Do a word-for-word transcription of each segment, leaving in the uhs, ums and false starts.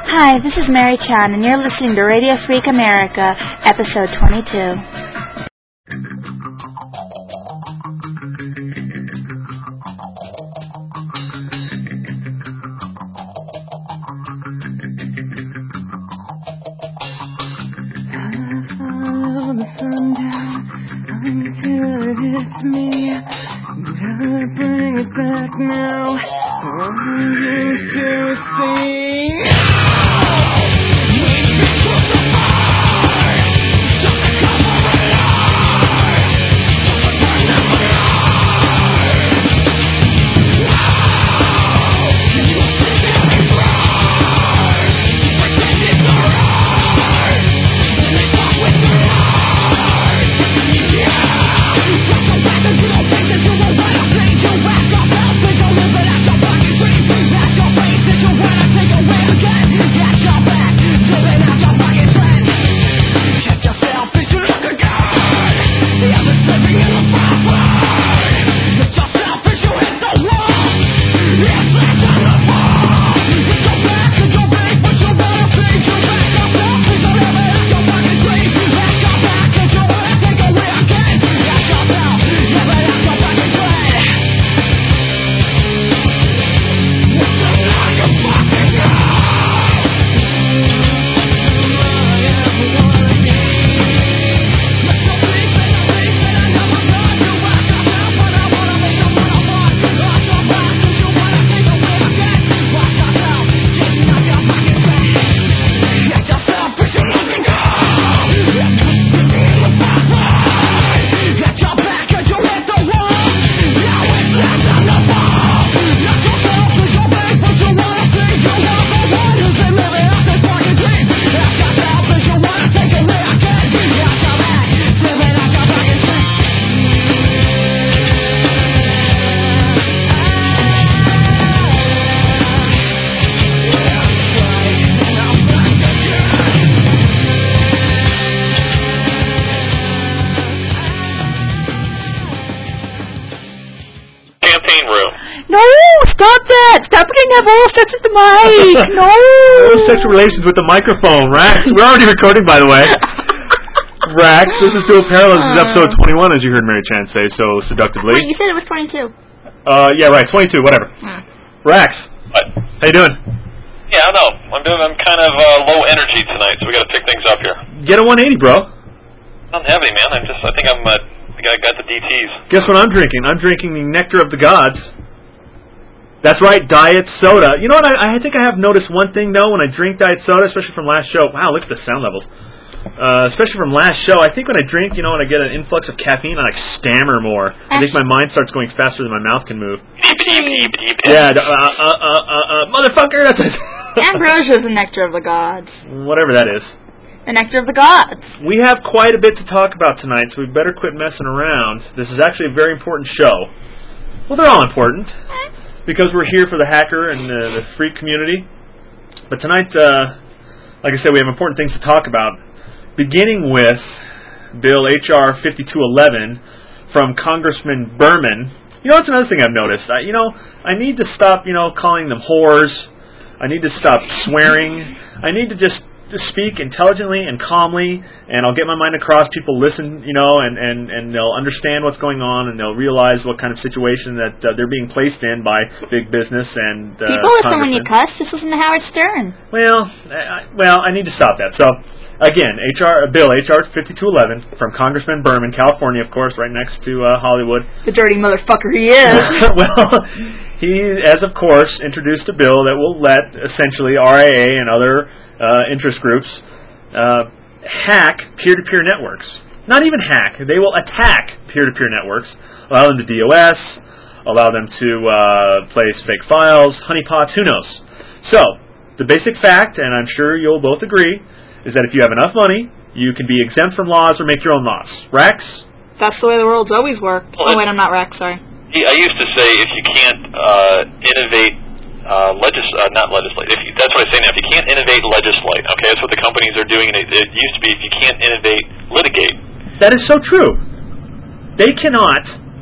Hi, this is Mary Chan, and you're listening to Radio Freak America, episode twenty-two. The sundown until it hits me. Gotta bring it back now. I'm used to see. Have oral sex with the mic. No. Oral sexual relations with the microphone, Rax. We're already recording, by the way. Rax, this is Dual Parallels. This is episode twenty-one, as you heard Mary Chan say so seductively. Wait, you said it was twenty-two. Uh, yeah, right, twenty-two, whatever. Hmm. Rax. What? How you doing? Yeah, I know. I'm doing. I'm kind of uh, low energy tonight, so we got to pick things up here. Get a one eighty, bro. I don't have any, man. I'm just. I think I'm. Uh, I think I got the D Ts. Guess what I'm drinking? I'm drinking the Nectar of the Gods. That's right, diet soda. You know what, I, I think I have noticed one thing, though, when I drink diet soda, especially from last show. Wow, look at the sound levels. Uh, especially from last show, I think when I drink, you know, when I get an influx of caffeine, I like stammer more. I think my mind starts going faster than my mouth can move. Yeah, uh, uh, uh, uh, uh, motherfucker, that's it. Ambrosia is the nectar of the gods. Whatever that is. The nectar of the gods. We have quite a bit to talk about tonight, so we better quit messing around. This is actually a very important show. Well, they're all important. Because we're here for the hacker and uh, the freak community. But tonight, uh, like I said, we have important things to talk about. Beginning with Bill H R fifty-two eleven from Congressman Berman. You know, that's another thing I've noticed. I, you know, I need to stop, you know, calling them whores. I need to stop swearing. I need to just to speak intelligently and calmly, and I'll get my mind across. People listen, you know, and, and, and they'll understand what's going on, and they'll realize what kind of situation that uh, they're being placed in by big business and uh, people listen when you cuss. Just listen to Howard Stern. Well, I, well, I need to stop that. So, again, H R Bill H R fifty-two eleven from Congressman Berman, California, of course, right next to uh, Hollywood. The dirty motherfucker he is. Well, he has, of course, introduced a bill that will let essentially R I A and other Uh, interest groups uh, hack peer-to-peer networks. Not even hack. They will attack peer-to-peer networks, allow them to DOS, allow them to uh, place fake files, honeypots, who knows. So, the basic fact, and I'm sure you'll both agree, is that if you have enough money, you can be exempt from laws or make your own laws. Rax? That's the way the world's always worked. Oh, wait, I'm not Rax, sorry. I used to say if you can't uh, innovate Uh, legis uh, not legislate. If you, that's what I say now. If you can't innovate, legislate. Okay, that's what the companies are doing. It, it used to be if you can't innovate, litigate. That is so true. They cannot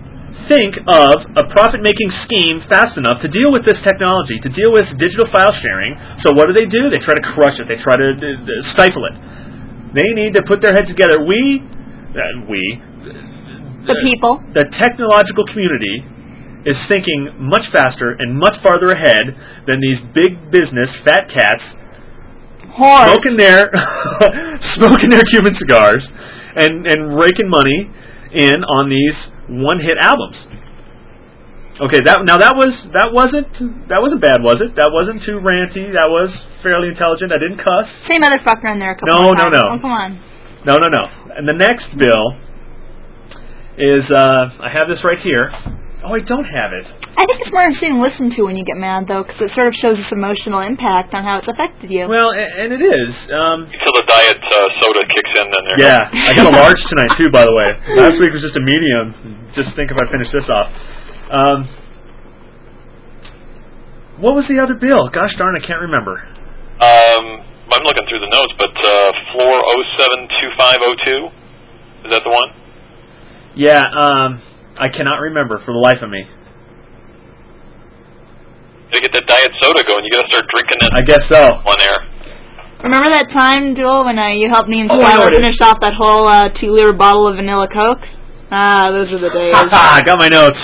think of a profit-making scheme fast enough to deal with this technology, to deal with digital file sharing. So what do they do? They try to crush it. They try to uh, stifle it. They need to put their heads together. We, uh, we, the people, the technological community is thinking much faster and much farther ahead than these big business fat cats Horse. smoking their smoking their Cuban cigars and and raking money in on these one-hit albums. Okay, that now that was that wasn't that wasn't bad, was it? That wasn't too ranty. That was fairly intelligent. I didn't cuss. Say motherfucker in there a couple No, more no, times. no. Oh, come on. No, no, no. And the next bill is uh, I have this right here. Oh, I don't have it. I think it's more interesting to listen to when you get mad, though, because it sort of shows this emotional impact on how it's affected you. Well, and, and it is. Um, Until the diet uh, soda kicks in, then there. Yeah, I got a large tonight too, by the way. Last week was just a medium. Just think if I finish this off. Um, what was the other bill? Gosh darn, I can't remember. Um, I'm looking through the notes, but uh, floor oh seven two five oh two, is that the one? Yeah, um, I cannot remember for the life of me. You get that diet soda going. You got to start drinking it. I guess so. On air. Remember that time, Joel, when uh, you helped me and Oh, I know Skylar it is. finish off that whole uh, two-liter bottle of vanilla Coke? Ah, those are the days. I got my notes.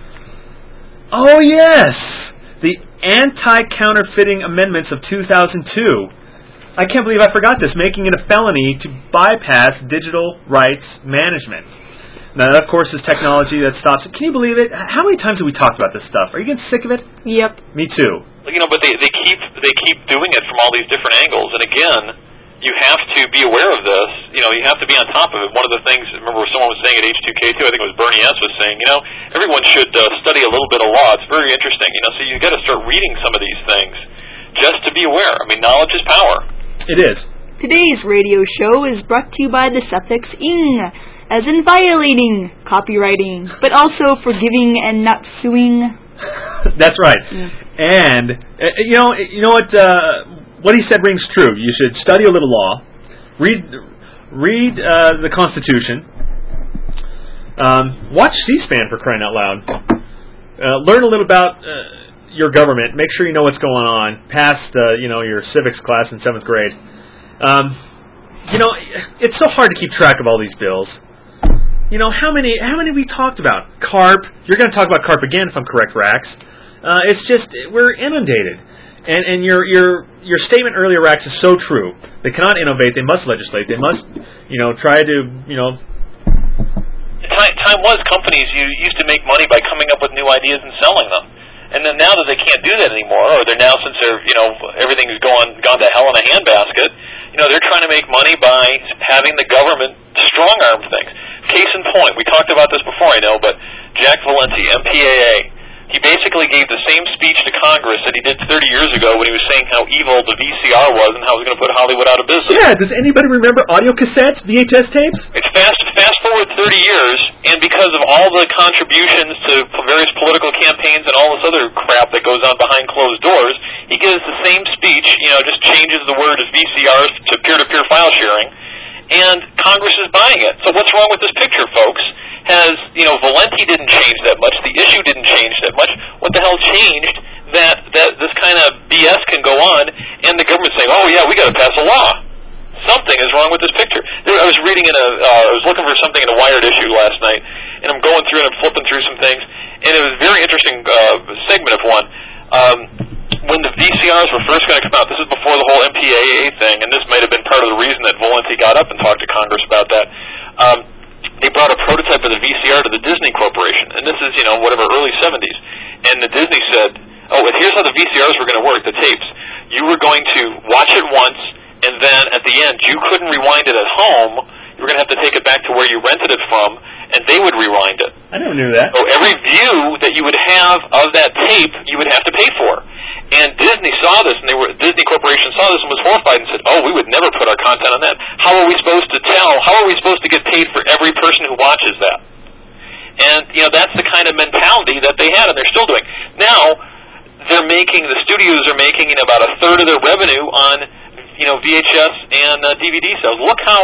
Oh, yes! The Anti-Counterfeiting Amendments of two thousand two. I can't believe I forgot this, making it a felony to bypass digital rights management. Now, that, of course, is technology that stops it. Can you believe it? How many times have we talked about this stuff? Are you getting sick of it? Yep. Me too. You know, but they they keep they keep doing it from all these different angles, and again, you have to be aware of this. You know, you have to be on top of it. One of the things, remember, someone was saying at H two K two, I think it was Bernie S. was saying, you know, everyone should uh, study a little bit of law. It's very interesting. You know, so you got to start reading some of these things just to be aware. I mean, knowledge is power. It is. Today's radio show is brought to you by the suffix ing, as in violating copywriting, but also forgiving and not suing. That's right. Mm. And uh, you know, you know what? Uh, what he said rings true. You should study a little law, read, read uh, the Constitution, um, watch C-SPAN for crying out loud, uh, learn a little about uh, your government. Make sure you know what's going on. Past uh, you know your civics class in seventh grade. Um, you know, it's so hard to keep track of all these bills. You know, how many how many we talked about? CARP. You're going to talk about CARP again, if I'm correct, Rax. Uh, it's just, we're inundated. And and your your your statement earlier, Rax, is so true. They cannot innovate. They must legislate. They must, you know, try to, you know... Time, time was companies you used to make money by coming up with new ideas and selling them. And then now that they can't do that anymore, or they're now, since they're, you know, everything's gone gone to hell in a handbasket, you know, they're trying to make money by having the government strong-arm things. Case in point, we talked about this before, I know, but Jack Valenti, M P A A, he basically gave the same speech to Congress that he did thirty years ago when he was saying how evil the V C R was and how it was going to put Hollywood out of business. Yeah, does anybody remember audio cassettes, V H S tapes? It's fast fast forward thirty years, and because of all the contributions to various political campaigns and all this other crap that goes on behind closed doors, he gives the same speech, you know, just changes the word as V C Rs to peer-to-peer file sharing, and Congress is buying it. So what's wrong with this picture, folks? Has, you know, Valenti didn't change that much, the issue didn't change that much. What the hell changed that that this kind of B S can go on, and the government saying, oh yeah, we got to pass a law? Something is wrong with this picture. There, I was reading in a, uh, I was looking for something in a Wired issue last night, and I'm going through and I'm flipping through some things, and it was a very interesting uh, segment of one. Um, when the V C Rs were first going to come out, this is before the whole M P A A thing, and this might have been part of the reason that Valenti got up and talked to Congress about that. Um, they brought a prototype of the V C R to the Disney Corporation, and this is, you know, whatever, early seventies. And the Disney said, oh, and here's how the V C Rs were going to work, the tapes. You were going to watch it once, and then at the end, you couldn't rewind it at home. You were going to have to take it back to where you rented it from, and they would rewind it. I never knew that. So every view that you would have of that tape, you would have to pay for. And Disney saw this, and they were Disney Corporation saw this and was horrified and said, oh, we would never put our content on that. How are we supposed to tell? How are we supposed to get paid for every person who watches that? And, you know, that's the kind of mentality that they had, and they're still doing. Now, they're making, the studios are making, you know, about a third of their revenue on, you know, V H S and uh, D V D sales. Look how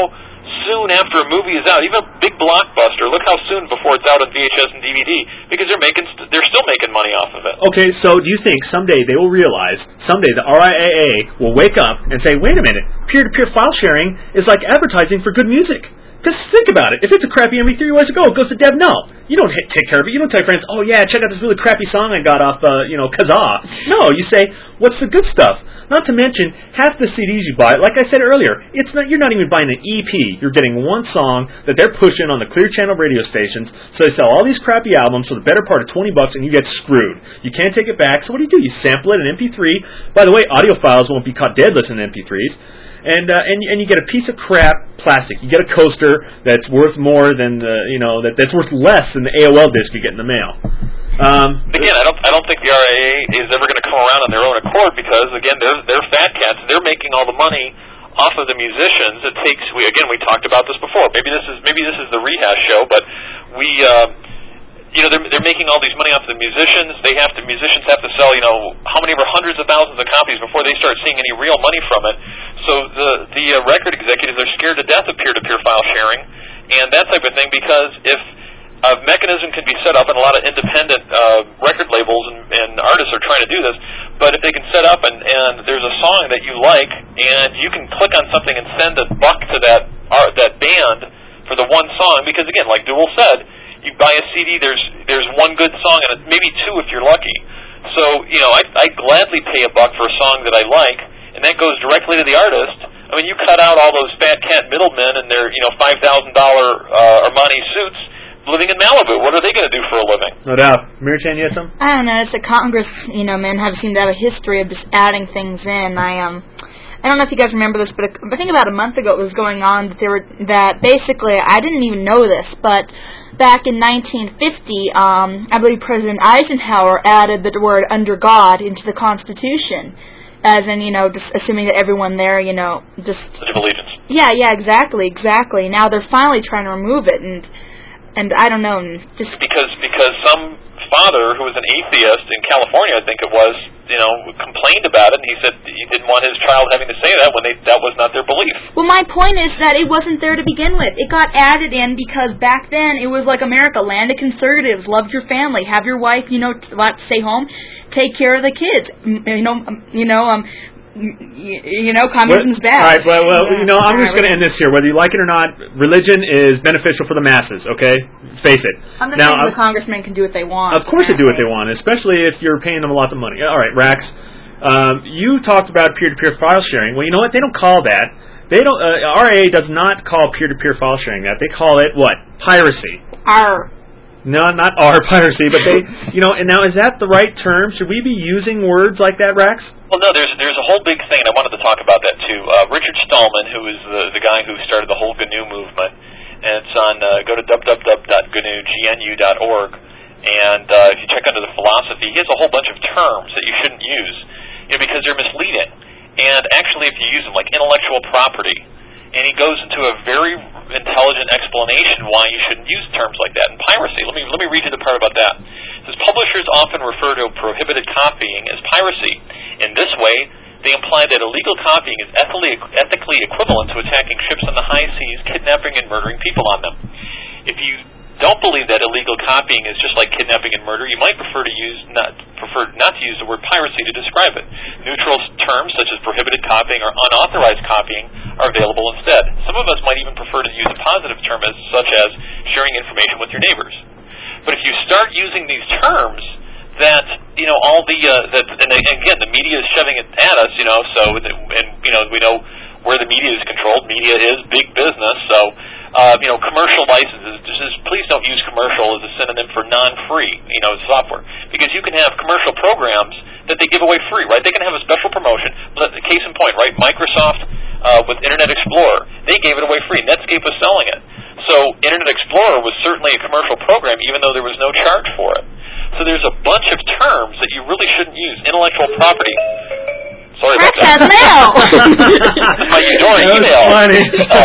soon after a movie is out, even a big blockbuster. Look how soon before it's out on V H S and D V D, because they're making, they're still making money off of it. Okay, so do you think someday they will realize, someday the R I A A will wake up and say, wait a minute, peer-to-peer file sharing is like advertising for good music? Because think about it. If it's a crappy M P three, where's it go? It goes to Dev. No. You don't hit, take care of it. You don't tell your friends, oh, yeah, check out this really crappy song I got off, uh, you know, Kazaa. No, you say, what's the good stuff? Not to mention, half the C Ds you buy, like I said earlier, it's not, you're not even buying an E P. You're getting one song that they're pushing on the Clear Channel radio stations. So they sell all these crappy albums for the better part of twenty bucks, and you get screwed. You can't take it back. So what do you do? You sample it in M P three. By the way, audiophiles won't be caught dead listening to M P threes. And, uh, and and you get a piece of crap plastic. You get a coaster that's worth more than the, you know that that's worth less than the A O L disc you get in the mail. Um, again, I don't I don't think the R I A A is ever going to come around on their own accord, because again, they're they're fat cats. They're making all the money off of the musicians. It takes we again we talked about this before. Maybe this is maybe this is the rehash show, but we. Uh, You know, they're, they're making all these money off the musicians. They have to, musicians have to sell, you know, how many, hundreds of thousands of copies before they start seeing any real money from it. So the the uh, record executives are scared to death of peer-to-peer file sharing and that type of thing, because if a mechanism can be set up, and a lot of independent uh, record labels and, and artists are trying to do this, but if they can set up and, and there's a song that you like, and you can click on something and send a buck to that art, that band for the one song, because again, like Dual said, you buy a C D, there's there's one good song, and maybe two if you're lucky. So, you know, I I gladly pay a buck for a song that I like, and that goes directly to the artist. I mean, you cut out all those fat cat middlemen and their, you know, five thousand dollar uh, Armani suits living in Malibu. What are they going to do for a living? No doubt. Mary Chan, you had something? I don't know. It's a Congress, you know, men have seemed to have a history of just adding things in. I um. I don't know if you guys remember this, but I think about a month ago it was going on that they were that basically I didn't even know this, but back in nineteen fifty, um, I believe President Eisenhower added the word "under God" into the Constitution, as in, you know, just assuming that everyone there, you know, just Pledge of Allegiance. Yeah, yeah, exactly, exactly. Now they're finally trying to remove it, and and I don't know, just because because some father who was an atheist in California, I think it was, you know, complained about it, and he said he didn't want his child having to say that when they, that was not their belief. Well, my point is that it wasn't there to begin with. It got added in because back then it was like America, land of conservatives, love your family, have your wife, you know, stay home, take care of the kids, you know, you know, um, you know, communism's bad. All right, well, well you know, I'm just going to end this here. Whether you like it or not, religion is beneficial for the masses, okay? Face it. I'm not now, saying the congressmen can do what they want. Of course they do what they want, especially if you're paying them a lot of money. All right, Rax, um, you talked about peer-to-peer file sharing. Well, you know what? They don't call that. They don't. Uh, R I A A does not call peer-to-peer file sharing that. They call it, what? Piracy. R. No, not R, piracy, but they, you know, and now is that the right term? Should we be using words like that, Rax? Well, no, there's there's a whole big thing, and I wanted to talk about that too. Uh, Richard Stallman, who is the, the guy who started the whole G N U movement, and it's on, uh, go to w w w dot g n u dot org, and uh, if you check under the philosophy, he has a whole bunch of terms that you shouldn't use, you know, because they're misleading. And actually, if you use them, like intellectual property, and he goes into a very intelligent explanation why you shouldn't use terms like that. And piracy, let me let me read you the part about that. It says, publishers often refer to prohibited copying as piracy. In this way, they imply that illegal copying is ethically, ethically equivalent to attacking ships on the high seas, kidnapping and murdering people on them. If you don't believe that illegal copying is just like kidnapping and murder, you might prefer to use not prefer not to use the word piracy to describe it. Neutral terms such as prohibited copying or unauthorized copying are available instead. Some of us might even prefer to use a positive term as such as sharing information with your neighbors. But if you start using these terms, that you know all the uh, that and again the media is shoving it at us, you know. So and you know we know where the media is controlled. Media is big business, so. Uh, you know, commercial licenses, just please don't use commercial as a synonym for non-free, you know, software. Because you can have commercial programs that they give away free, right? They can have a special promotion. Case in point, right? Microsoft uh, with Internet Explorer, they gave it away free. Netscape was selling it. So Internet Explorer was certainly a commercial program, even though there was no charge for it. So there's a bunch of terms that you really shouldn't use. Intellectual property. Sorry about Rex that. has mail. My Eudora email. Funny. Uh,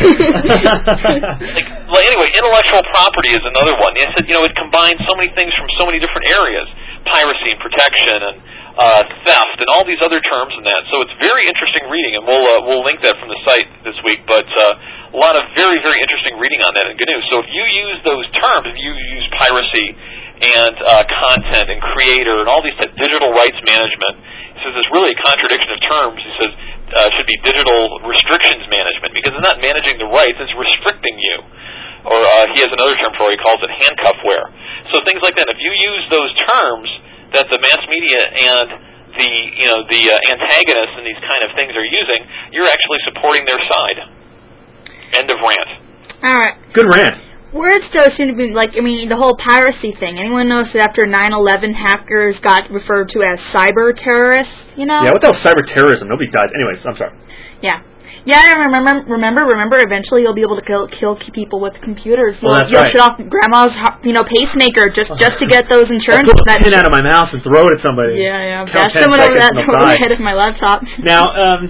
like, well, anyway, intellectual property is another one. It said, you know, it combines so many things from so many different areas: piracy and protection and uh, theft and all these other terms in that. So it's very interesting reading, and we'll uh, we'll link that from the site this week. But uh, a lot of very, very interesting reading on that in G N U. So if you use those terms, if you use piracy and uh, content and creator and all these types, digital rights management, he says it's really a contradiction of terms. He says uh, it should be digital restrictions management, because it's not managing the rights, it's restricting you. Or uh, he has another term for it, he calls it handcuffware. So things like that. If you use those terms that the mass media and the you know the uh, antagonists and these kind of things are using, you're actually supporting their side. End of rant. All right. Good rant. Words still seem to be, like, I mean, the whole piracy thing. Anyone knows that after nine eleven, hackers got referred to as cyber terrorists, you know? Yeah, what the hell is cyber terrorism? Nobody dies. Anyways, I'm sorry. Yeah. Yeah, I remember, remember, remember, eventually you'll be able to kill, kill people with computers. You'll, Well, that's you'll right. shut off grandma's, you know, pacemaker just, just to get those insurance. I'll pull a that pin out of my mouse and throw it at somebody. Yeah, yeah. Count Bash ten someone over, seconds that, and they'll over the die. head of my laptop. Now, um,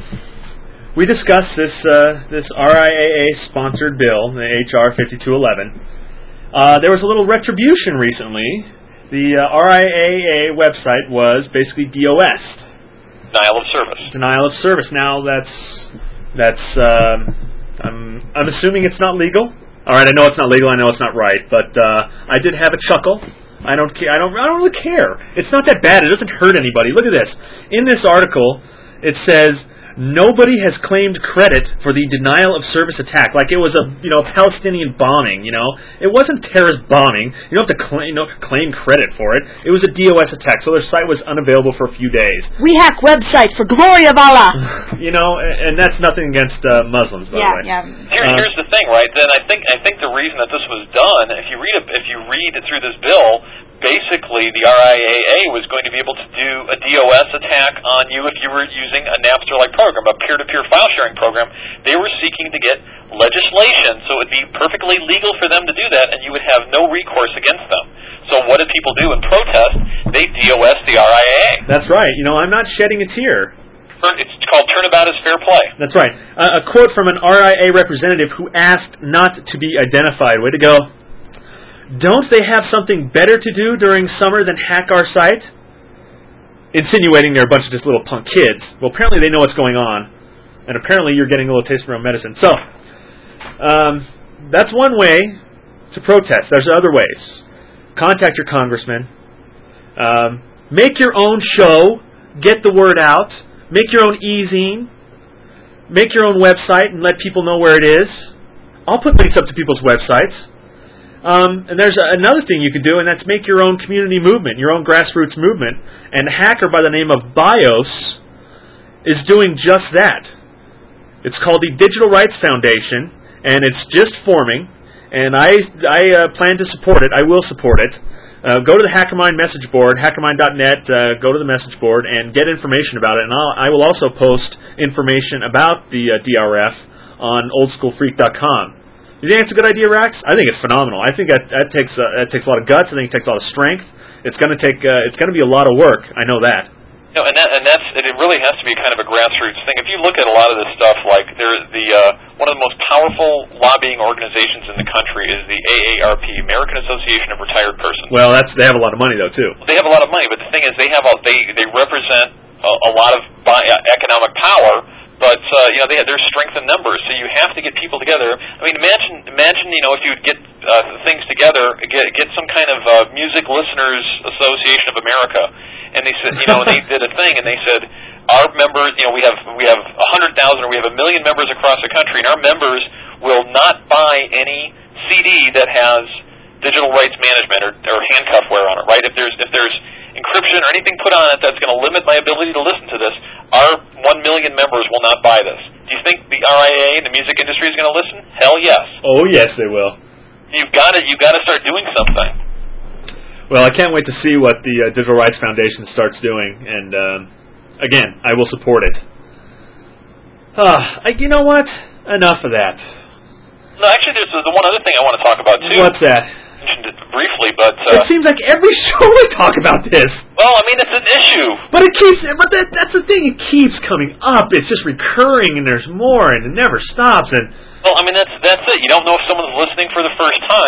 we discussed this uh, this R I A A-sponsored bill, the H R fifty-two eleven. Uh, there was a little retribution recently. The uh, R I A A website was basically D O S'd. Denial of service. Denial of service. Now, that's that's. Um, I'm I'm assuming it's not legal. All right, I know it's not legal. I know it's not right, but uh, I did have a chuckle. I don't care. I don't. I don't really care. It's not that bad. It doesn't hurt anybody. Look at this. In this article, it says nobody has claimed credit for the denial of service attack, like it was a you know Palestinian bombing. You know, it wasn't terrorist bombing. You don't have to claim, you know, claim credit for it. It was a D O S attack, so their site was unavailable for a few days. We hack websites for glory of Allah. You know, and that's nothing against uh, Muslims, by Yeah, the way. yeah. Here, Uh, here's the thing, right? Then I think I think the reason that this was done, if you read it, if you read it through this bill, basically the R I A A was going to be able to do a D O S attack on you if you were using a Napster-like program, a peer-to-peer file sharing program. They were seeking to get legislation, so it would be perfectly legal for them to do that, and you would have no recourse against them. So what did people do in protest? They D O S the R I A A. That's right. You know, I'm not shedding a tear. It's called turnabout is fair play. That's right. Uh, a quote from an R I A representative who asked not to be identified. Way to go. Don't they have something better to do during summer than hack our site? Insinuating they're a bunch of just little punk kids. Well, apparently they know what's going on. And apparently you're getting a little taste of your own medicine. So, um, that's one way to protest. There's other ways. Contact your congressman. Um, make your own show. Get the word out. Make your own e-zine. Make your own website and let people know where it is. I'll put links up to people's websites. Um, and there's a, another thing you can do, and that's make your own community movement, your own grassroots movement. And a hacker by the name of BIOS is doing just that. It's called the Digital Rights Foundation, and it's just forming. And I, I uh, plan to support it. I will support it. Uh, go to the HackerMind message board, hackermind dot net, uh, go to the message board, and get information about it. And I'll, I will also post information about the uh, D R F on old school freak dot com. You think it's a good idea, Rax? I think it's phenomenal. I think that, that takes uh, that takes a lot of guts. I think it takes a lot of strength. It's going to take uh, it's going to be a lot of work. I know that. No, and that, and that's it. Really has to be kind of a grassroots thing. If you look at a lot of this stuff, like there, the uh, one of the most powerful lobbying organizations in the country is the A A R P, American Association of Retired Persons. Well, that's they have a lot of money though too. They have a lot of money, but the thing is, they have a, they they represent a, a lot of bi- uh, economic power. But uh, you know, they have, there's strength in numbers, so you have to get people together. I mean, imagine, imagine, you know, if you would get uh, things together, get get some kind of uh, Music Listeners Association of America, and they said, you know, they did a thing, and they said, our members, you know, we have we have a hundred thousand, or we have a million members across the country, and our members will not buy any C D that has digital rights management or, or handcuffware on it, right? If there's if there's encryption or anything put on it that's going to limit my ability to listen to this, our one million members will not buy this. Do you think the R I A A and the music industry is going to listen? Hell yes. Oh yes, they will. You've got to you've got to start doing something. Well, I can't wait to see what the uh, Digital Rights Foundation starts doing, and um, again, I will support it. Uh, I, you know what? Enough of that. No, actually, there's the one other thing I want to talk about too. What's that? I mentioned it briefly, but uh, It seems like every show we talk about this. well, I mean, it's an issue. But it keeps, but that, that's the thing, it keeps coming up. It's just recurring, and there's more, and it never stops. And Well, I mean, that's that's it. You don't know if someone's listening for the first time,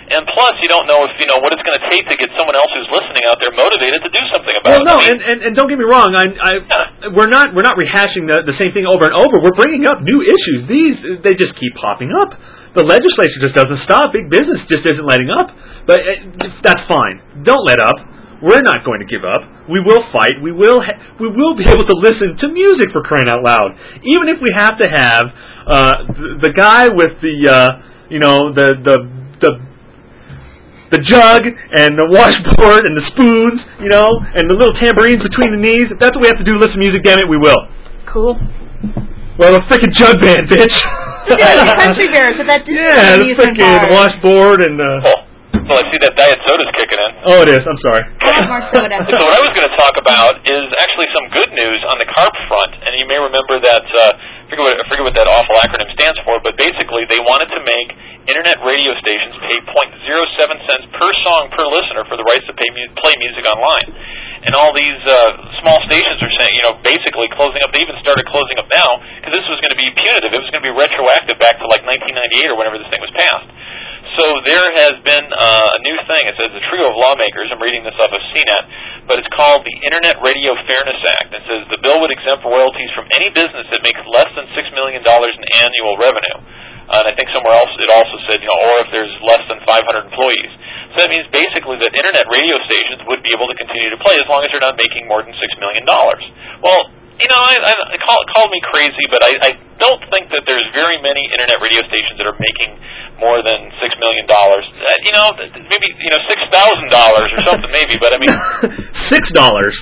And plus, you don't know if you know what it's going to take to get someone else who's listening out there motivated to do something about well, it. Well, no, I mean, and, and, and don't get me wrong. I, I, yeah. we're not we're not rehashing the, the same thing over and over. We're bringing up new issues. These they just keep popping up. The legislature just doesn't stop. Big business just isn't letting up. But uh, that's fine. Don't let up. We're not going to give up. We will fight. We will ha- we will be able to listen to music, for crying out loud. Even if we have to have uh, the, the guy with the uh, you know the the the the jug and the washboard and the spoons, you know, and the little tambourines between the knees. If that's what we have to do to listen to music, damn it, we will. Cool. Well, the frickin' jug band, bitch. Yeah, the country bear, so that just yeah, the frickin' washboard and uh oh. So I see that Diet Soda's kicking in. Oh, it is. I'm sorry. More soda. So what I was going to talk about is actually some good news on the CARP front, and you may remember that, uh, I forget what, I forget what that awful acronym stands for, but basically they wanted to make internet radio stations pay zero point zero seven cents per song per listener for the rights to pay mu- play music online. And all these uh, small stations are saying, you know, basically closing up. They even started closing up now because this was going to be punitive. It was going to be retroactive back to like nineteen ninety-eight or whenever this thing was passed. So there has been uh, a new thing. It says a trio of lawmakers, I'm reading this off of C net, but it's called the Internet Radio Fairness Act. It says the bill would exempt royalties from any business that makes less than six million dollars in annual revenue. Uh, and I think somewhere else it also said, you know, or if there's less than five hundred employees. So that means basically that Internet radio stations would be able to continue to play as long as they're not making more than six million dollars. Well, you know, I, I, I call, call me crazy, but I, I don't think that there's very many Internet radio stations that are making more than six million dollars. Uh, you know, maybe you know six thousand dollars or something, maybe. But I mean, six dollars.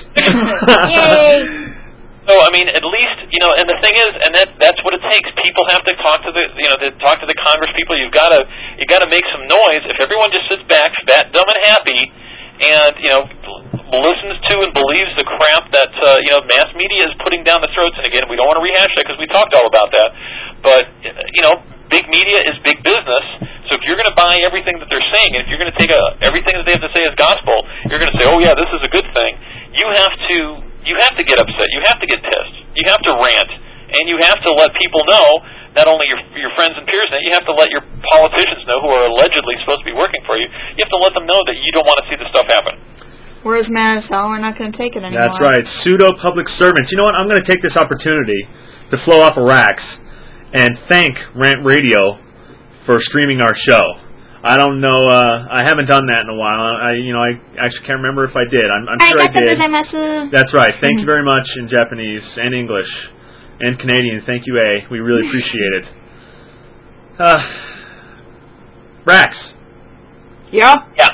Yay! So I mean, at least you know, and the thing is, and that that's what it takes. People have to talk to the you know, to talk to the Congress people. You've got to you got to make some noise. If everyone just sits back, fat, dumb, and happy, and you know, listens to and believes the crap that uh, you know mass media is putting down the throats. And again, we don't want to rehash that because we talked all about that. But you know, big media is big business. So if you're going to buy everything that they're saying, and if you're going to take a, everything that they have to say as gospel, you're going to say, oh yeah, this is a good thing. You have to you have to get upset. You have to get pissed. You have to rant, and you have to let people know. Not only your your friends and peers, you have to let your politicians know who are allegedly supposed to be working for you. You have to let them know that you don't want to see this stuff happen. We're as mad as hell. We're not going to take it anymore. That's right. Pseudo public servants. You know what? I'm going to take this opportunity to flow off of Rax and thank Rant Radio for streaming our show. I don't know. Uh, I haven't done that in a while. I, you know, I actually can't remember if I did. I'm, I'm sure I did. That's right. Thank you very much in Japanese and English and Canadian. Thank you, A. We really appreciate it. Uh, Rax. Yeah. Yeah.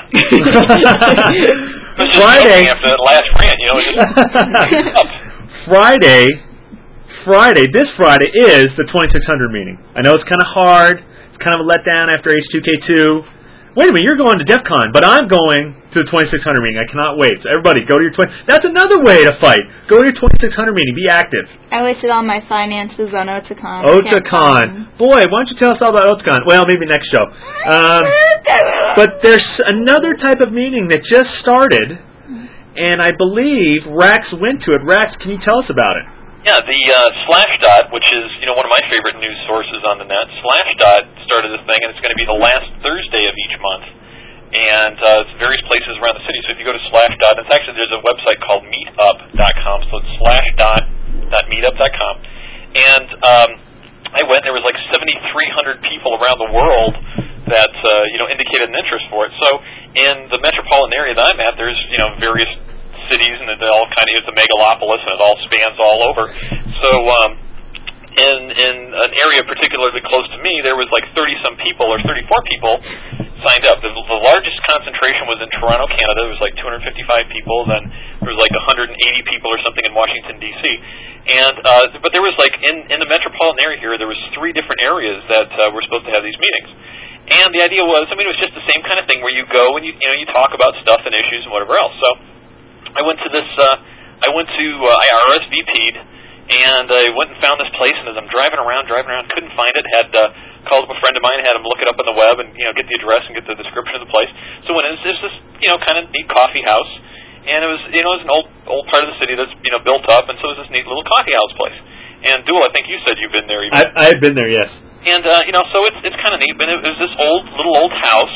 Friday. After that last rant, you know. Just Friday. Friday. This Friday is the twenty-six hundred meeting. I know it's kind of hard. It's kind of a letdown after H two K two. Wait a minute, you're going to DEF CON, but I'm going to the twenty-six hundred meeting. I cannot wait. So everybody, go to your twenty. That's another way to fight. Go to your twenty-six hundred meeting. Be active. I wasted all my finances on Otakon. Otakon. Boy, why don't you tell us all about Otakon? Well, maybe next show. Um, but there's another type of meeting that just started, and I believe Rax went to it. Rax, can you tell us about it? Yeah, the uh, Slashdot, which is you know one of my favorite news sources on the net, Slashdot started this thing, and it's going to be the last Thursday of each month, and uh, it's various places around the city. So if you go to Slashdot, it's actually there's a website called meetup dot com, so it's slashdot dot meetup dot com, and um, I went. There was like seventy-three hundred people around the world that uh, you know indicated an interest for it. So in the metropolitan area that I'm at, there's you know various cities, and they all kind of it's a megalopolis, and it all spans all over. So, um, in in an area particularly close to me, there was like thirty some people or thirty-four people signed up. The, the largest concentration was in Toronto, Canada. There was like two hundred fifty-five people. Then there was like one hundred eighty people or something in Washington D C. And uh, but there was like in in the metropolitan area here, there was three different areas that uh, were supposed to have these meetings. And the idea was, I mean, it was just the same kind of thing where you go and you you know you talk about stuff and issues and whatever else. So I went to this, uh, I went to, uh, I R S V P'd, and I went and found this place, and as I'm driving around, driving around, couldn't find it, had, uh, called up a friend of mine, had him look it up on the web, and, you know, get the address and get the description of the place. So when it was, it was this, you know, kind of neat coffee house, and it was, you know, it was an old, old part of the city that's, you know, built up, and so it was this neat little coffee house place. And, Duel, I think you said you've been there. Even. I, I've been there, yes. And, uh, you know, so it's, it's kind of neat, but it was this old, little old house.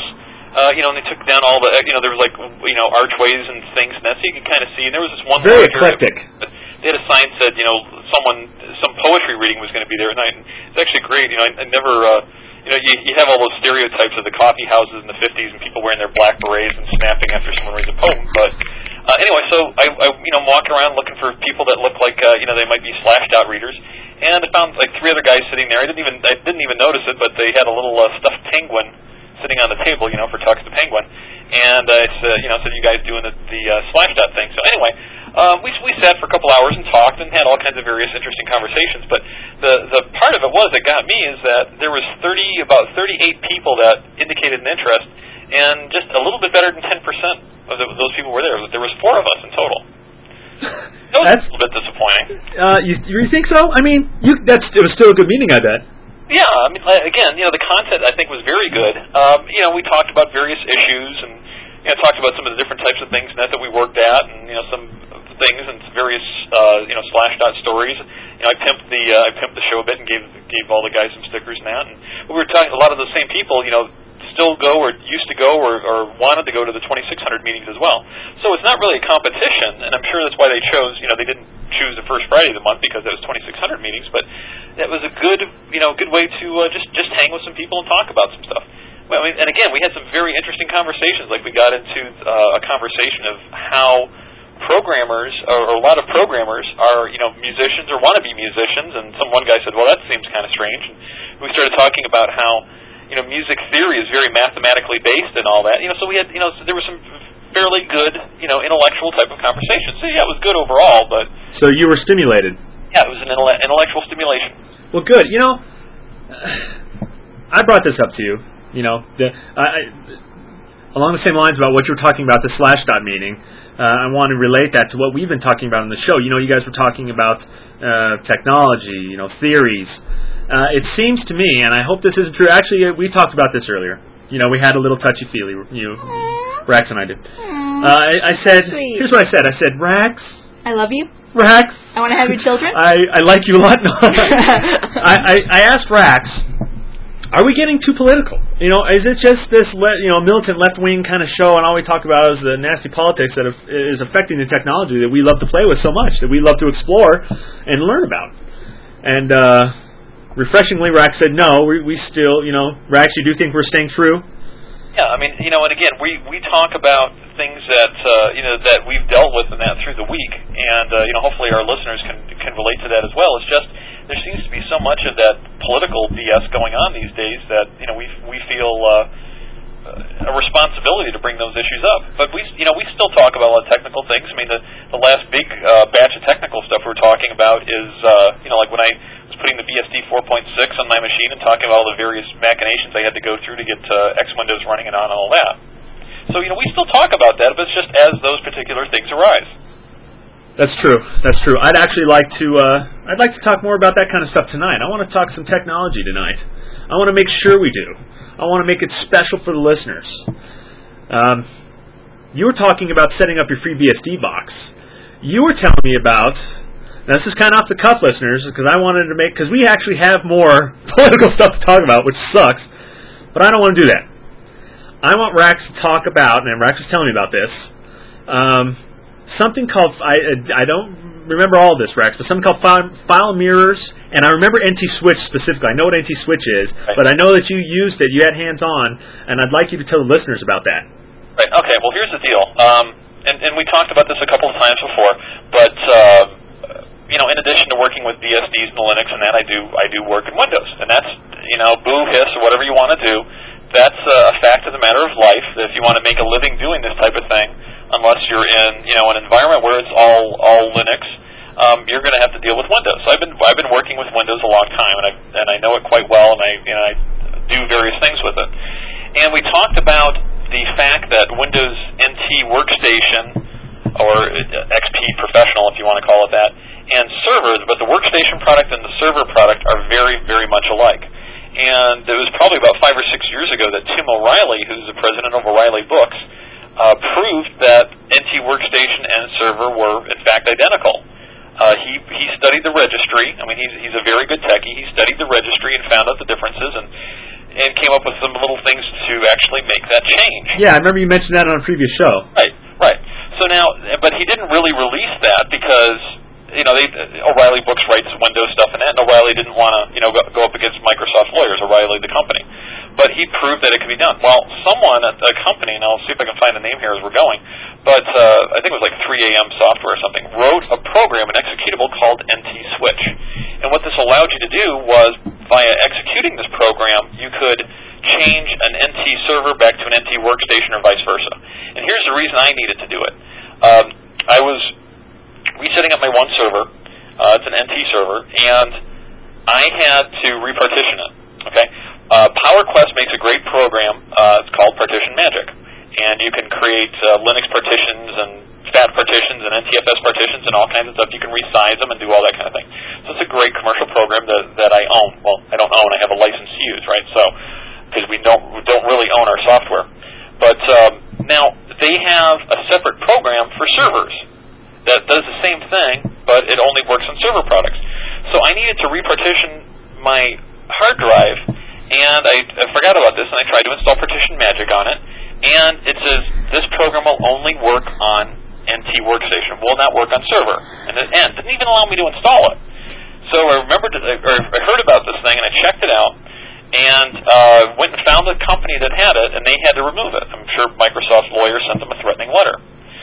Uh, you know, and they took down all the, you know, there was like, you know, archways and things, and that, so you could kind of see. And there was this one very larger, eclectic. They had a sign said, you know, someone, some poetry reading was going to be there at night. And it's actually great. You know, I, I never, uh, you know, you, you have all those stereotypes of the coffee houses in the fifties and people wearing their black berets and snapping after someone reads a poem. But uh, anyway, so I, I, you know, I'm walking around looking for people that look like, uh, you know, they might be slashed out readers. And I found like three other guys sitting there. I didn't even, I didn't even notice it, but they had a little uh, stuffed penguin sitting on the table, you know, for Talks to Penguin, and I uh, said, you know, said you guys doing the, the uh, splash dot thing. So anyway, um, we we sat for a couple hours and talked and had all kinds of various interesting conversations. But the the part of it was that got me is that there was thirty about thirty-eight people that indicated an interest, and just a little bit better than ten percent of the, those people were there. There was four of us in total. That was That's, a little bit disappointing. Uh, you you think so? I mean, you that's it was still a good meeting, I bet. Yeah, I mean, again, you know, the content I think was very good. Um, you know, we talked about various issues and you know talked about some of the different types of things that that we worked at, and you know some things and various uh, you know slash dot stories. You know, I pimped the uh, I pimped the show a bit and gave gave all the guys some stickers and that. And we were talking a lot of the same people. You know, still go or used to go or, or wanted to go to the twenty-six hundred meetings as well. So it's not really a competition, and I'm sure that's why they chose. You know, they didn't choose the first Friday of the month because it was twenty-six hundred meetings, but that was a good, you know, good way to uh, just just hang with some people and talk about some stuff. Well, I mean, and again, we had some very interesting conversations. Like we got into uh, a conversation of how programmers, or, or a lot of programmers, are you know musicians or want to be musicians. And some one guy said, "Well, that seems kind of strange." And we started talking about how you know music theory is very mathematically based and all that. You know, so we had you know so there was some fairly good you know intellectual type of conversation. So yeah, it was good overall. But so you were stimulated. Yeah, it was an intellectual stimulation. Well, good. You know, I brought this up to you. You know, the, I, along the same lines about what you were talking about the slash dot meeting. Uh, I want to relate that to what we've been talking about on the show. You know, you guys were talking about uh, technology, you know, theories. Uh, it seems to me, and I hope this isn't true. Actually, we talked about this earlier. You know, we had a little touchy-feely. You, Rax and I did. Uh, I, I said, Sweet. Here's what I said. I said, Rax. I love you. Rax. I want to have your children. I, I like you a lot. No. I, I, I asked Rax, are we getting too political? You know, is it just this le- you know militant left-wing kind of show, and all we talk about is the nasty politics that is affecting the technology that we love to play with so much, that we love to explore and learn about? And uh, refreshingly, Rax said, no, we, we still, you know, Rax, you do think we're staying true? Yeah, I mean, you know, and again, we, we talk about things that, uh, you know, that we've dealt with and that through the week, and, uh, you know, hopefully our listeners can can relate to that as well. It's just, there seems to be so much of that political B S going on these days that, you know, we we feel uh, a responsibility to bring those issues up. But we, you know, we still talk about a lot of technical things. I mean, the, the last big uh, batch of technical stuff we're talking about is, uh, you know, like when I was putting the B S D four point six on my machine and talking about all the various machinations I had to go through to get uh, X Windows running and on and all that. So, you know, we still talk about that, but it's just as those particular things arise. That's true. That's true. I'd actually like to. Uh, I'd like to talk more about that kind of stuff tonight. I want to talk some technology tonight. I want to make sure we do. I want to make it special for the listeners. Um, you were talking about setting up your free B S D box. You were telling me about. Now this is kind of off the cuff, listeners, because I wanted to make because we actually have more political stuff to talk about, which sucks. But I don't want to do that. I want Rax to talk about, and Rax was telling me about this. Um, Something called, I I don't remember all of this, Rex, but something called file, file mirrors, and I remember N T Switch specifically. I know what N T Switch is, right. But I know that you used it, you had hands-on, and I'd like you to tell the listeners about that. Right, okay, well here's the deal, um, and, and we talked about this a couple of times before, but, uh, you know, in addition to working with B S Ds and Linux and that, I do I do work in Windows, and that's, you know, boo, hiss, or whatever you want to do, that's a fact of the matter of life, that if you want to make a living doing this type of thing, unless you're in, you know, an environment where it's all all Linux, um, you're going to have to deal with Windows. So I've been I've been working with Windows a long time, and I and I know it quite well, and I you know I do various things with it. And we talked about the fact that Windows N T Workstation, or X P Professional, if you want to call it that, and server, but the workstation product and the server product are very very much alike. And it was probably about five or six years ago that Tim O'Reilly, who's the president of O'Reilly Books, Uh, proved that N T Workstation and server were, in fact, identical. Uh, he he studied the registry. I mean, he's he's a very good techie. He studied the registry and found out the differences, and and came up with some little things to actually make that change. Yeah, I remember you mentioned that on a previous show. Right, right. So now, but he didn't really release that because, you know, they, O'Reilly Books writes Windows stuff in it, and O'Reilly didn't want to, you know, go, go up against Microsoft's lawyers, O'Reilly the company. But he proved that it could be done. Well, someone at a company, and I'll see if I can find the name here as we're going, but uh, I think it was like three A M software or something, wrote a program, an executable called N T Switch. And what this allowed you to do was, via executing this program, you could change an N T server back to an N T workstation or vice versa. And here's the reason I needed to do it. Um, I was resetting up my one server. Uh, it's an N T server, and I had to repartition it. Okay, uh, PowerQuest makes a great program. Uh, it's called Partition Magic, and you can create uh, Linux partitions and FAT partitions and N T F S partitions and all kinds of stuff. You can resize them and do all that kind of thing. So it's a great commercial program that that I own. Well, I don't own. I have a license to use, right? So because we don't we don't really own our software, but um, now they have a separate program for servers that does the same thing, but it only works on server products. So I needed to repartition my hard drive, and I, I forgot about this, and I tried to install Partition Magic on it, and it says this program will only work on N T Workstation, will not work on server, and it and didn't even allow me to install it. So I remembered, or I heard about this thing, and I checked it out, and uh, went and found a company that had it, and they had to remove it. I'm sure Microsoft's lawyer sent them a threatening letter.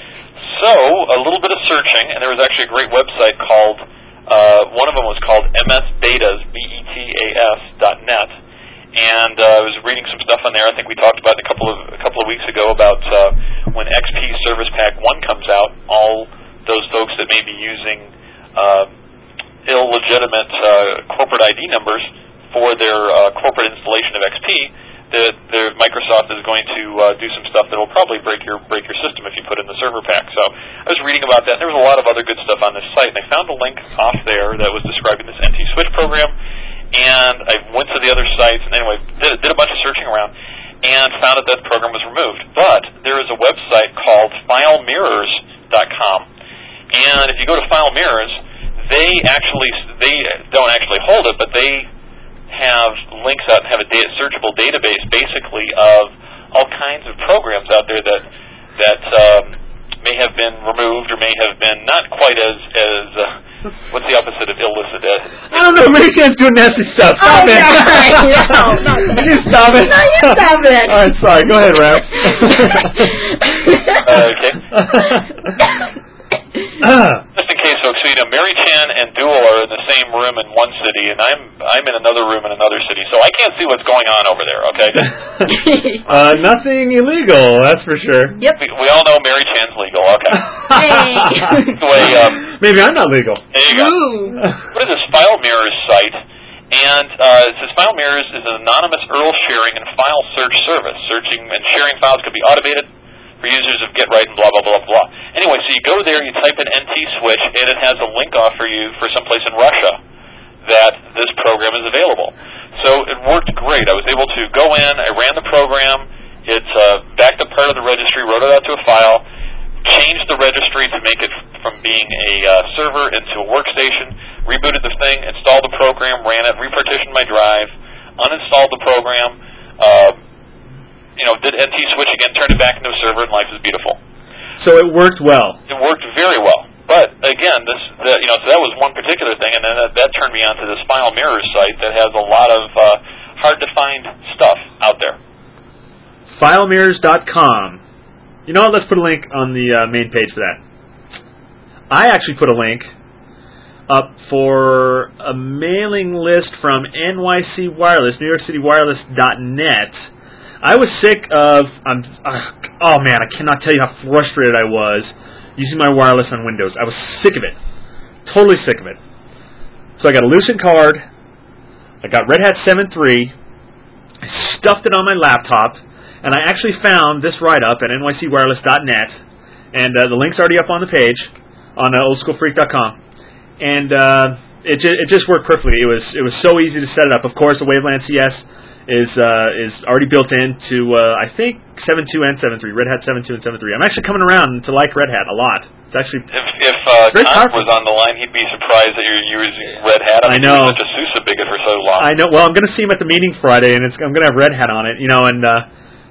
So a little bit of searching, and there was actually a great website called. Uh, one of them was called M S Betas, B E T A S dot net, and uh, I was reading some stuff on there. I think we talked about it a couple of a couple of weeks ago about uh, when X P Service Pack one comes out, all those folks that may be using uh, illegitimate uh, corporate I D numbers for their uh, corporate installation of X P, the, the Microsoft is going to uh, do some stuff that will probably break your break your system if you put in the server pack. So I was reading about that, and there was a lot of other good stuff on this site, and I found a link off there that was describing this N T Switch program, and I went to the other sites, and anyway, did, did a bunch of searching around, and found that that program was removed. But there is a website called File Mirrors dot com, and if you go to File Mirrors, they actually, they don't actually hold it, but they have links out and have a data, searchable database, basically, of all kinds of programs out there that that um, may have been removed or may have been not quite as as uh, what's the opposite of illicit? Uh, I don't know. Mary Chan's doing nasty stuff. Stop oh, it! Yeah, right. No, not you stop it. No, you stop it. All right, sorry. Go ahead, Rex. uh, okay. Just in case, folks, so you know, Mary Chan and Duel are in the same room in one city, and I'm I'm in another room in another city, so I can't see what's going on over there. Okay. uh, nothing illegal, that's for sure. Yep. We, we all know Mary Chan's legal. Okay. Hey. Anyway, um, maybe I'm not legal. There you go. Ooh. What is this File Mirrors site? And uh, it says File Mirrors is an anonymous U R L sharing and file search service. Searching and sharing files can be automated for users of GetRight and blah, blah, blah, blah. Anyway, so you go there, you type in N T Switch, and it has a link off for you for someplace in Russia that this program is available. So it worked great. I was able to go in, I ran the program, it uh, backed up part of the registry, wrote it out to a file, changed the registry to make it from being a uh, server into a workstation, rebooted the thing, installed the program, ran it, repartitioned my drive, uninstalled the program, uh, you know, did N T Switch again, turned it back into a server, and life is beautiful. So it worked well. It worked very well. But again, this, the, you know, so that was one particular thing, and then that, that turned me onto this File Mirrors site that has a lot of uh, hard to find stuff out there. File Mirrors dot com. You know what? Let's put a link on the uh, main page for that. I actually put a link up for a mailing list from N Y C Wireless, New York City Wireless dot net. I was sick of, um, uh, oh man, I cannot tell you how frustrated I was using my wireless on Windows. I was sick of it. Totally sick of it. So I got a Lucent card, I got Red Hat seven point three, I stuffed it on my laptop, and I actually found this write-up at N Y C Wireless dot net, and uh, the link's already up on the page, on uh, old school freak dot com, and uh, it, ju- it just worked perfectly. It was it was so easy to set it up. Of course, the Waveland C S is uh, is already built into, uh, I think, seven point two and seven point three, Red Hat seven point two and seven point three. I'm actually coming around to like Red Hat a lot. It's actually If, if uh, very Tom powerful. was on the line, he'd be surprised that you're using Red Hat. I, mean, I know. He was such a SUSE bigot for so long. I know. Well, I'm going to see him at the meeting Friday, and it's, I'm going to have Red Hat on it, you know, and uh,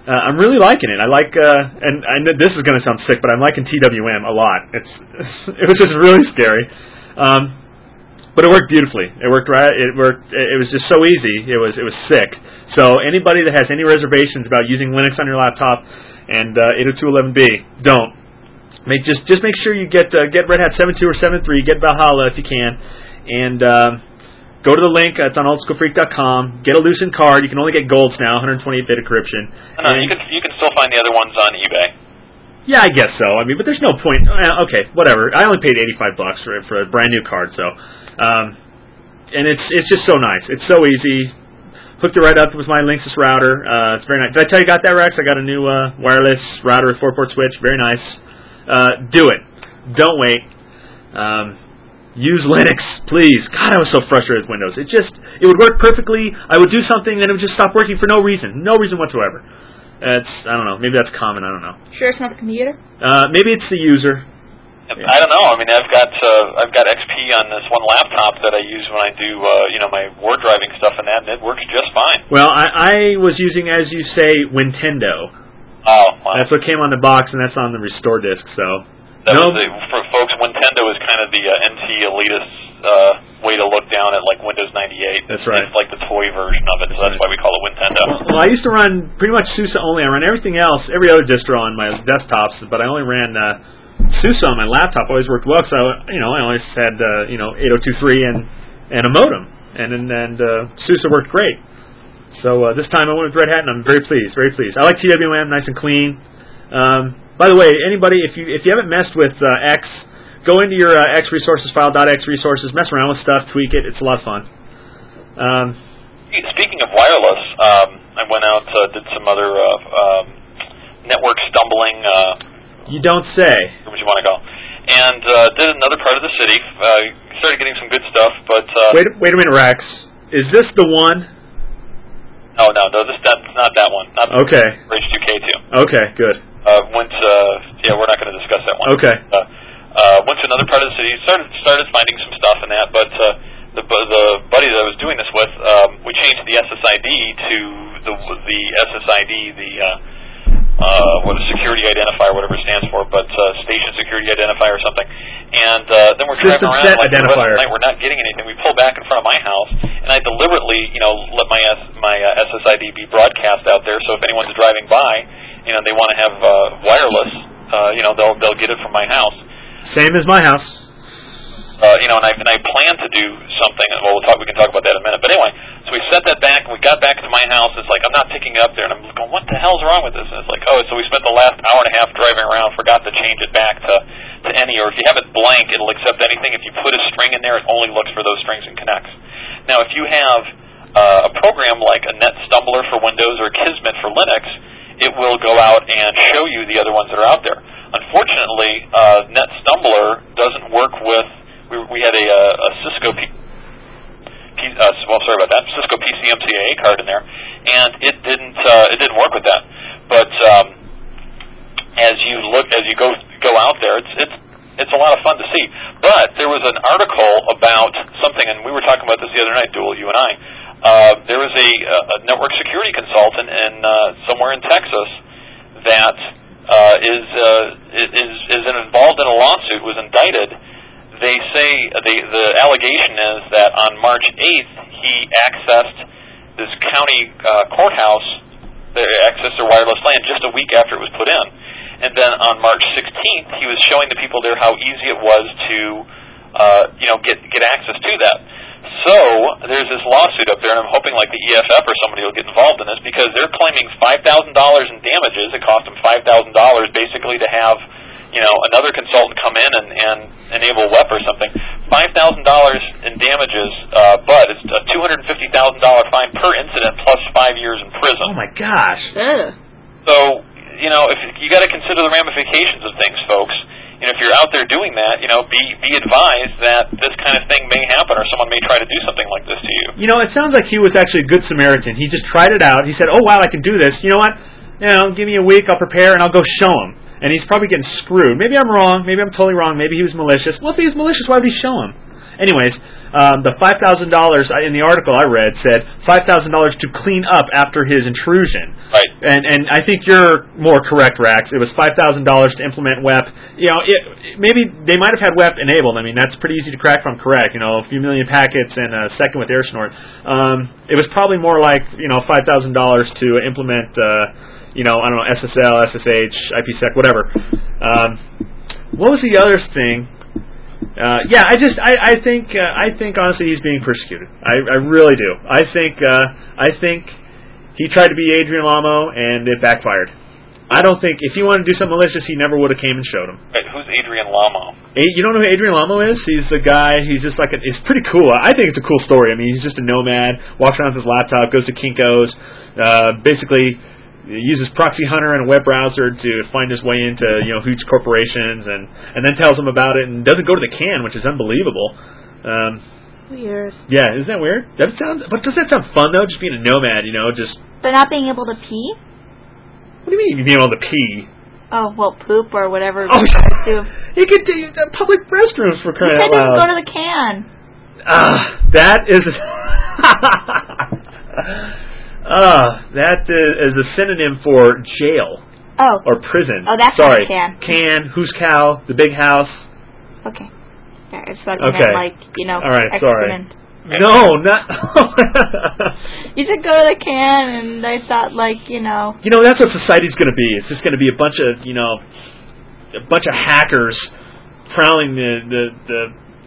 Uh, I'm really liking it. I like, uh, and I know this is going to sound sick, but I'm liking T W M a lot. It's it was just really scary, um, but it worked beautifully. It worked right. It worked. It was just so easy. It was it was sick. So anybody that has any reservations about using Linux on your laptop and uh, eight oh two dot eleven b, don't. Make just just make sure you get uh, get Red Hat seven point two or seven point three. Get Valhalla if you can, and. Um, Go to the link. It's on old school freak dot com. Get a Lucent card. You can only get golds now, one twenty-eight bit encryption. No, you can you can still find the other ones on eBay. Yeah, I guess so. I mean, but there's no point. Uh, okay, whatever. I only paid eighty-five bucks for for a brand new card, so um, and it's it's just so nice. It's so easy. Hooked it right up with my Linksys router. Uh, it's very nice. Did I tell you I got that, Rex? I got a new uh, wireless router with four port switch. Very nice. Uh, do it. Don't wait. Um, Use Linux, please. God, I was so frustrated with Windows. It just, it would work perfectly. I would do something, then it would just stop working for no reason. No reason whatsoever. It's, I don't know. Maybe that's common. I don't know. Sure it's not the computer? Uh, maybe it's the user. I don't know. I mean, I've got uh, I've got X P on this one laptop that I use when I do, uh, you know, my word driving stuff and that, and it works just fine. Well, I, I was using, as you say, Wintendo. Oh, wow. That's what came on the box, and that's on the restore disk, so... That no. was the, for folks, Nintendo is kind of the uh, N T elitist uh, way to look down at like Windows ninety-eight. That's right. It's like the toy version of it, so that's why we call it Nintendo. Well, well, I used to run pretty much SUSE only. I ran everything else, every other distro on my desktops, but I only ran uh, SUSE on my laptop. Always worked well, because I, you know, I always had uh, you know eight oh two dot three and and a modem, and and, and uh, SUSE worked great. So uh, this time I went with Red Hat, and I'm very pleased, very pleased. I like T W M, nice and clean. Um, By the way, anybody, if you if you haven't messed with uh, X, go into your uh, X resources file, .x resources, mess around with stuff, tweak it. It's a lot of fun. Um, Speaking of wireless, um, I went out, uh, did some other uh, um, network stumbling. Uh, you don't say. Where you want to go? And uh, did another part of the city. Uh, started getting some good stuff, but uh, wait, wait a minute, Rex. Is this the one? No, no, no. This that's not that one. Not okay. H two K two. Okay, good. Uh, went to, yeah, we're not going to discuss that one. Okay. Uh, uh, went to another part of the city, started started finding some stuff in that, but uh, the the buddy that I was doing this with, um, we changed the S S I D to the the S S I D, the uh, uh, what a security identifier, whatever it stands for, but uh, station security identifier or something. And uh, then we're driving System around set like the rest of identifier. the night, we're not getting anything. We pull back in front of my house, and I deliberately, you know, let my S, my uh, S S I D be broadcast out there, so if anyone's driving by, you know, they want to have uh, wireless, uh, you know, they'll they'll get it from my house. Same as my house. Uh, you know, and I and I plan to do something. Well, we'll talk. We can talk about that in a minute. But anyway, so we set that back, and we got back to my house. It's like I'm not picking it up there, and I'm going, "What the hell's wrong with this?" And it's like, "Oh, so we spent the last hour and a half driving around, forgot to change it back to to any, or if you have it blank, it'll accept anything. If you put a string in there, it only looks for those strings and connects. Now, if you have uh, a program like a NetStumbler for Windows or Kismet for Linux, it will go out and show you the other ones that are out there. Unfortunately, uh, NetStumbler doesn't work with. We, we had a, a Cisco. P, P, uh, well, sorry about that. Cisco P C M C I A card in there, and it didn't. Uh, it didn't work with that. But um, as you look, as you go go out there, it's it's it's a lot of fun to see. But there was an article about something, and we were talking about this the other night, Duel, you and I. Uh, there was a, a network security consultant in uh, somewhere in Texas that uh, is, uh, is is involved in a lawsuit, was indicted. They say uh, the the allegation is that on March eighth he accessed this county uh, courthouse, they accessed their wireless LAN just a week after it was put in, and then on March sixteenth he was showing the people there how easy it was to uh, you know get get access to that. So there's this lawsuit up there, and I'm hoping like the E F F or somebody will get involved in this, because they're claiming five thousand dollars in damages. It cost them five thousand dollars basically to have, you know, another consultant come in and, and enable W E P or something. five thousand dollars in damages, uh, but it's a two hundred fifty thousand dollars fine per incident plus five years in prison. Oh my gosh. Ugh. So, you know, if you got to consider the ramifications of things, folks. You know, if you're out there doing that, you know, be be advised that this kind of thing may happen, or someone may try to do something like this to you. You know, it sounds like he was actually a good Samaritan. He just tried it out. He said, "Oh wow, I can do this. You know what? You know, give me a week, I'll prepare, and I'll go show him." And he's probably getting screwed. Maybe I'm wrong. Maybe I'm totally wrong. Maybe he was malicious. Well, if he was malicious, why would he show him? Anyways, um, the five thousand dollars in the article I read said five thousand dollars to clean up after his intrusion. Right. And and I think you're more correct, Rax. It was five thousand dollars to implement W E P. You know, it, maybe they might have had W E P enabled. I mean, that's pretty easy to crack if I'm correct. You know, a few million packets in a second with AirSnort. Um, it was probably more like, you know, five thousand dollars to implement, uh, you know, I don't know, S S L, S S H, IPsec, whatever. Um, what was the other thing? Uh, yeah, I just, I, I think, uh, I think honestly he's being persecuted. I, I really do. I think, uh, I think. He tried to be Adrian Lamo, and it backfired. I don't think, if he wanted to do something malicious, he never would have came and showed him. Wait, who's Adrian Lamo? A- you don't know who Adrian Lamo is? He's the guy, he's just like, a, it's pretty cool. I think it's a cool story. I mean, he's just a nomad, walks around with his laptop, goes to Kinko's, uh, basically uses Proxy Hunter and a web browser to find his way into, you know, huge corporations, and, and then tells them about it, and doesn't go to the can, which is unbelievable. Um... Weird. Yeah, isn't that weird? That sounds, but does that sound fun though? Just being a nomad, you know, just. But not being able to pee? What do you mean being able to pee? Oh, well, poop or whatever. Oh, do. You could do uh, public restrooms for crying out You loud. said go to the can. Ah, uh, that is. Ah, uh, that is a synonym for jail. Oh. Or prison. Oh, that's Sorry. not a can. Can, whose cow, the big house. Okay. Yeah, it's like, okay. like, you know, all right, excrement. Sorry. No, not... You said go to the can, and I thought, like, you know... You know, that's what society's going to be. It's just going to be a bunch of, you know, a bunch of hackers prowling the the the,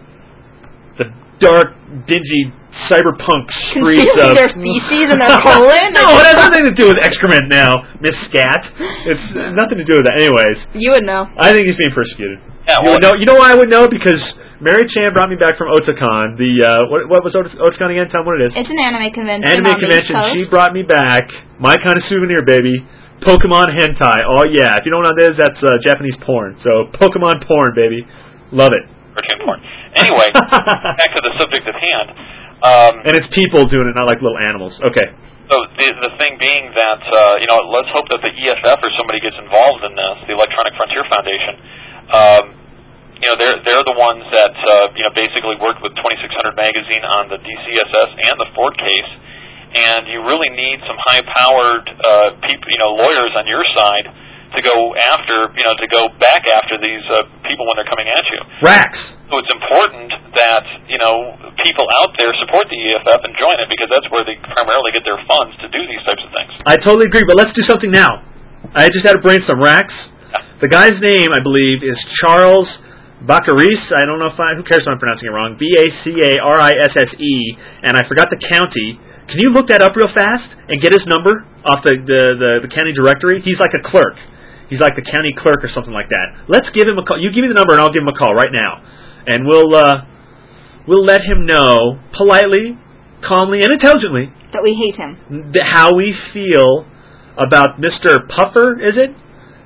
the dark, dingy, cyberpunk streets Concealing of... their feces and their colon? No, it has nothing to do with excrement now, Miss Scat. It's nothing to do with that. Anyways. You would know. I think he's being persecuted. Yeah, you well, would know. You know why I would know? Because Mary Chan brought me back from Otakon. The uh, what, what was Ot- Otakon again? Tell me what it is. It's an anime convention. Anime on convention. The East Coast. She brought me back my kind of souvenir, baby. Pokemon hentai. Oh yeah. If you don't know what that is, that's uh, Japanese porn. So Pokemon porn, baby. Love it. Cartoon porn. Anyway, back to the subject at hand. Um, and it's people doing it, not like little animals. Okay. So the the thing being that uh, you know, let's hope that the E F F or somebody gets involved in this, the Electronic Frontier Foundation. Um, You know, they're they're the ones that uh, you know basically worked with twenty-six hundred magazine on the D C S S and the Ford case, and you really need some high-powered uh, people, you know, lawyers on your side to go after, you know, to go back after these uh, people when they're coming at you. Rax. So it's important that you know people out there support the E F F and join it, because that's where they primarily get their funds to do these types of things. I totally agree, but let's do something now. I just had a brainstorm. Rax. The guy's name, I believe, is Charles Baccaris. I don't know if I, who cares if I'm pronouncing it wrong. B A C A R I S S E, and I forgot the county. Can you look that up real fast and get his number off the, the, the, the county directory? He's like a clerk. He's like the county clerk or something like that. Let's give him a call. You give me the number and I'll give him a call right now. And we'll, uh, we'll let him know politely, calmly, and intelligently that we hate him. th- how we feel about Mister Puffer, is it?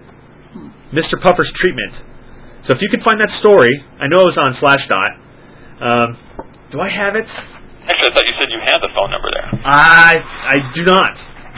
Mister Puffer's treatment. So if you could find that story, I know it was on Slashdot. Um, do I have it? Actually, I thought you said you had the phone number there. I I do not.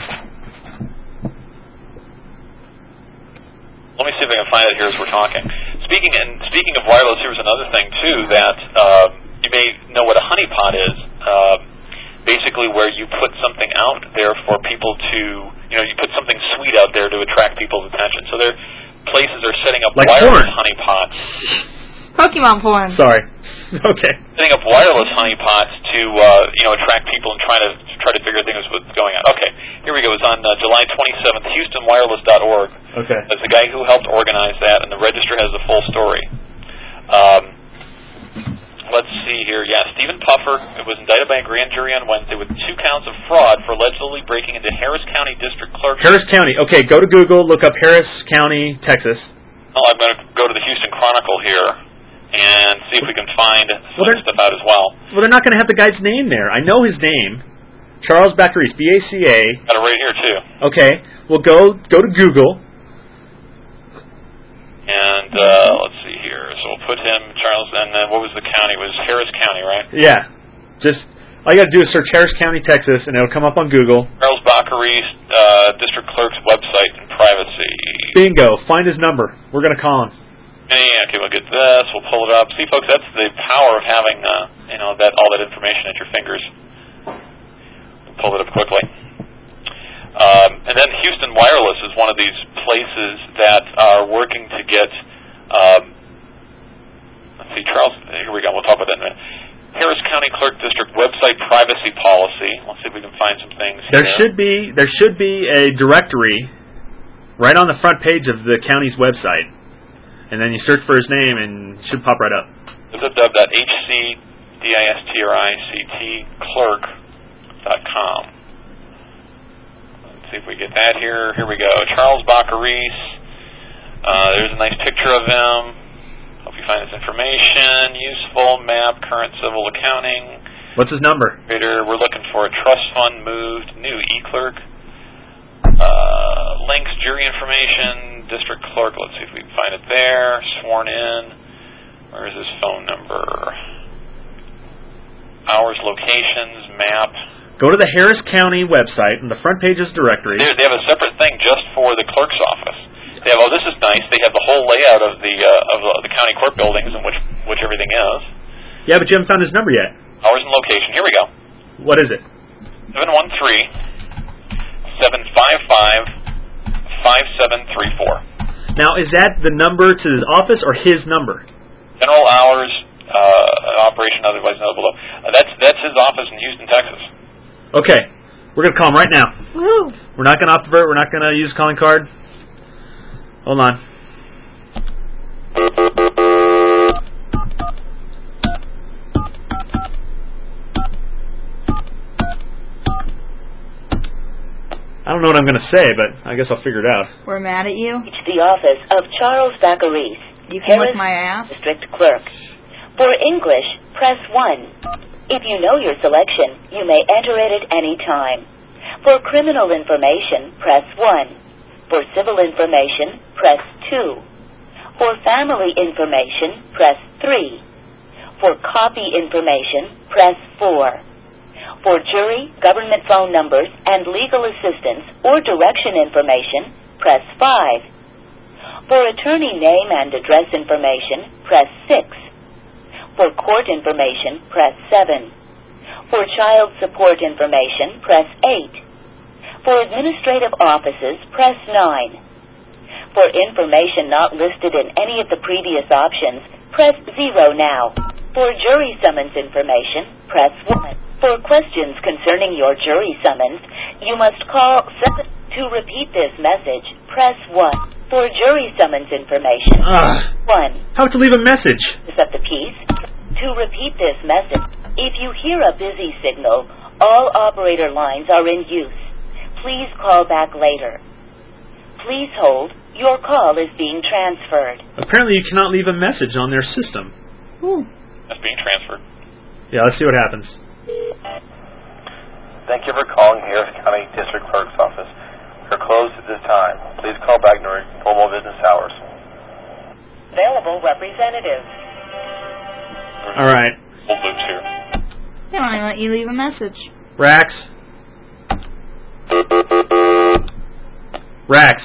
Let me see if I can find it here as we're talking. Speaking and speaking of wireless, here's another thing too that uh, you may know what a honeypot is. Uh, basically, where you put something out there for people to, you know, you put something sweet out there to attract people's attention. So there. Places are setting up like wireless porn. honeypots. Pokemon porn. Sorry. Okay. Setting up wireless honeypots to uh, you know attract people and try to try to figure things what's going on. Okay, here we go. It's on uh, July twenty-seventh, Houston Wireless dot org. Okay. That's the guy who helped organize that, and the Register has the full story. Um, let's see here. Yeah, Stephen Puffer was indicted by a grand jury on Wednesday with two counts of fraud for allegedly breaking into Harris County District Clerk. Harris County. Okay, go to Google, look up Harris County, Texas. Oh, I'm going to go to the Houston Chronicle here and see if we can find some well, stuff out as well. Well, they're not going to have the guy's name there. I know his name. Charles Baccaris, B A C A. Got it right here, too. Okay. Well, go go to Google. And uh, let's see here. So we'll put him, Charles, and then what was the county? It was Harris County, right? Yeah. Just, all you got to do is search Harris County, Texas, and it'll come up on Google. Charles Baccaris, uh, District Clerk's website and privacy. Bingo. Find his number. We're going to call him. Yeah, okay, we'll get this. We'll pull it up. See, folks, that's the power of having, uh, you know, that all that information at your fingers. We'll pull it up quickly. Um, and then Houston Wireless is one of these places that are working to get, um, let's see, Charles, here we go, we'll talk about that in a minute. Harris County Clerk District website privacy policy. Let's see if we can find some things There here. should be there should be a directory right on the front page of the county's website. And then you search for his name and it should pop right up. w w w dot h c district clerk dot com. Let's see if we get that here. Here we go. Charles Baccaris. Uh, there's a nice picture of him. Hope you find this information useful. Map, current civil accounting. What's his number? We're looking for a trust fund moved, new e-clerk. Uh, links, jury information, district clerk. Let's see if we can find it there. Sworn in. Where is his phone number? Hours, locations, map. Go to the Harris County website, and the front page is directory. They, they have a separate thing just for the clerk's office. They have, oh, this is nice. They have the whole layout of the uh, of the county court buildings in which which everything is. Yeah, but you haven't found his number yet. Hours and location. Here we go. What is it? seven one three, seven five five, five seven three four. Now, is that the number to his office or his number? General hours, uh, operation otherwise noted below. Uh, that's that's his office in Houston, Texas. Okay, we're gonna call him right now. Woo! We're not gonna opt-vert. We're not gonna use calling card. Hold on. I don't know what I'm going to say, but I guess I'll figure it out. We're mad at you. Reach the office of Charles Baccaris, You can Harris lick my ass. District Clerk. For English, press one. If you know your selection, you may enter it at any time. For criminal information, press one. For civil information, press two. For family information, press three. For copy information, press four. For jury, government phone numbers, and legal assistance or direction information, press five. For attorney name and address information, press six. For court information, press seven. For child support information, press eight. For administrative offices, press nine. For information not listed in any of the previous options, press zero now. For jury summons information, press one. For questions concerning your jury summons, you must call seven. To repeat this message, press one. For jury summons information, Ugh. one. How to leave a message? Set the piece. To repeat this message, if you hear a busy signal, all operator lines are in use. Please call back later. Please hold. Your call is being transferred. Apparently you cannot leave a message on their system. Ooh. That's being transferred. Yeah, let's see what happens. Thank you for calling Harris County District Clerk's office. We're closed at this time. Please call back during normal business hours. Available representative. All right. Old loops here. They don't even let you leave a message. Rax. Rax.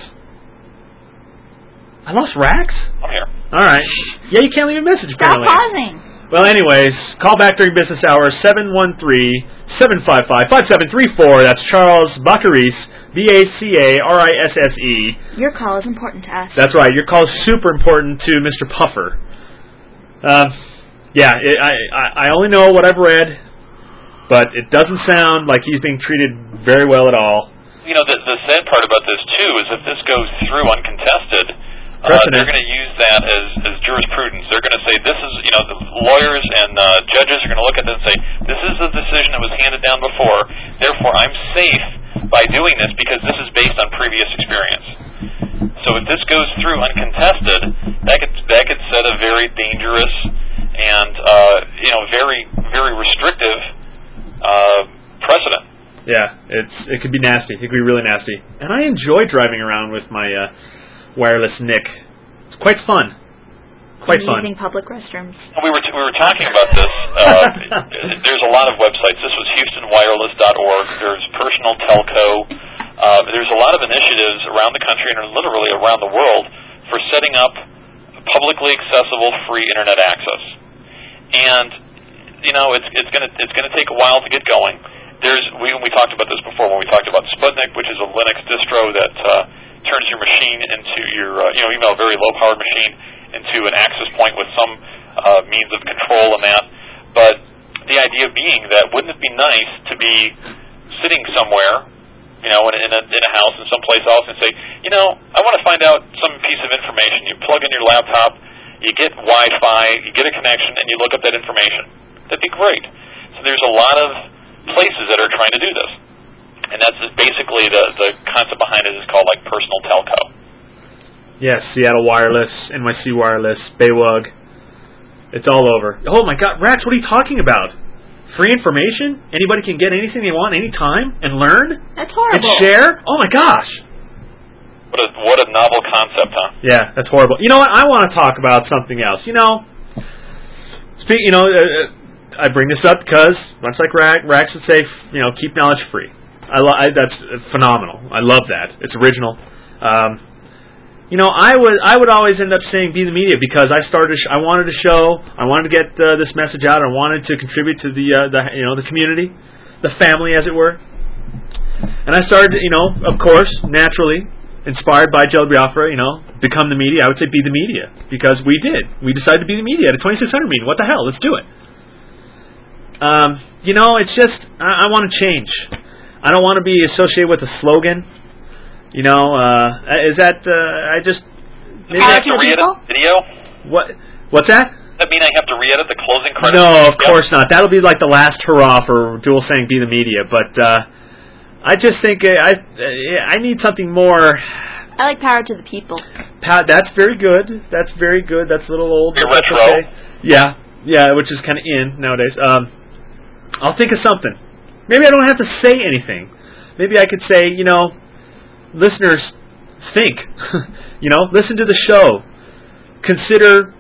I lost Rax? I'm here. All right. Yeah, you can't leave a message, Stop apparently. pausing. Well, anyways, call back during business hours, seven one three, seven five five, five seven three four. That's Charles Baccaris, B A C A R I S S E. Your call is important to us. That's right. Your call is super important to Mister Puffer. Uh, yeah, it, I, I I only know what I've read, but it doesn't sound like he's being treated very well at all. You know, the, the sad part about this, too, is if this goes through uncontested, uh, they're going to use that as, as jurisprudence. They're going to say, this is, you know, the lawyers and uh, judges are going to look at this and say, this is a decision that was handed down before, therefore I'm safe by doing this because this is based on previous experience. So if this goes through uncontested, that could, that could set a very dangerous and, uh, you know, very, very restrictive uh, precedent. Yeah, it's it could be nasty. It could be really nasty. And I enjoy driving around with my uh, wireless N I C. It's quite fun. Quite and fun. Using public restrooms. We were t- we were talking about this. Uh, there's a lot of websites. This was Houston Wireless dot org. There's Personal Telco. Uh, there's a lot of initiatives around the country and literally around the world for setting up publicly accessible free internet access. And you know, it's it's gonna it's gonna take a while to get going. there's we we talked about this before when we talked about Sputnik, which is a Linux distro that uh, turns your machine into your uh, you know even a very low powered machine into an access point with some uh, means of control and that. But the idea being that wouldn't it be nice to be sitting somewhere, you know, in, in, a, in a house in someplace else and say, you know, I want to find out some piece of information. You plug in your laptop, you get Wi-Fi, you get a connection, and you look up that information. That'd be great. So there's a lot of places that are trying to do this. And that's just basically the, the concept behind it is called like personal telco. Yes, Seattle Wireless, N Y C Wireless, Baywug. It's all over. Oh my God, Rax, what are you talking about? Free information? Anybody can get anything they want anytime and learn? That's horrible. And share? Oh my gosh. What a, what a novel concept, huh? Yeah, that's horrible. You know what? I want to talk about something else. You know, speak. You know, uh, I bring this up because, much like Rax, Rax would say, you know, keep knowledge free. I, lo- I That's phenomenal. I love that. It's original. Um, You know, I would I would always end up saying be the media because I started. I wanted to show. I wanted to get uh, this message out. I wanted to contribute to the uh, the you know the community, the family, as it were. And I started, you know, of course, naturally inspired by Jelly Biafra. You know, become the media. I would say be the media because we did. We decided to be the media at a twenty-six hundred meeting. What the hell? Let's do it. Um, you know, it's just I, I want to change. I don't want to be associated with a slogan. You know, uh, is that, uh, I just... Maybe I have to re-edit the video? What? What's that? Does that mean I have to re-edit the closing credits? No, of course not. That'll be like the last hurrah for Dual saying be the media. But uh, I just think uh, I I need something more... I like power to the people. Pa- that's very good. That's very good. That's a little old. You're but that's retro. okay. Yeah, yeah, which is kind of in nowadays. Um, I'll think of something. Maybe I don't have to say anything. Maybe I could say, you know... Listeners, think. You know, listen to the show. Consider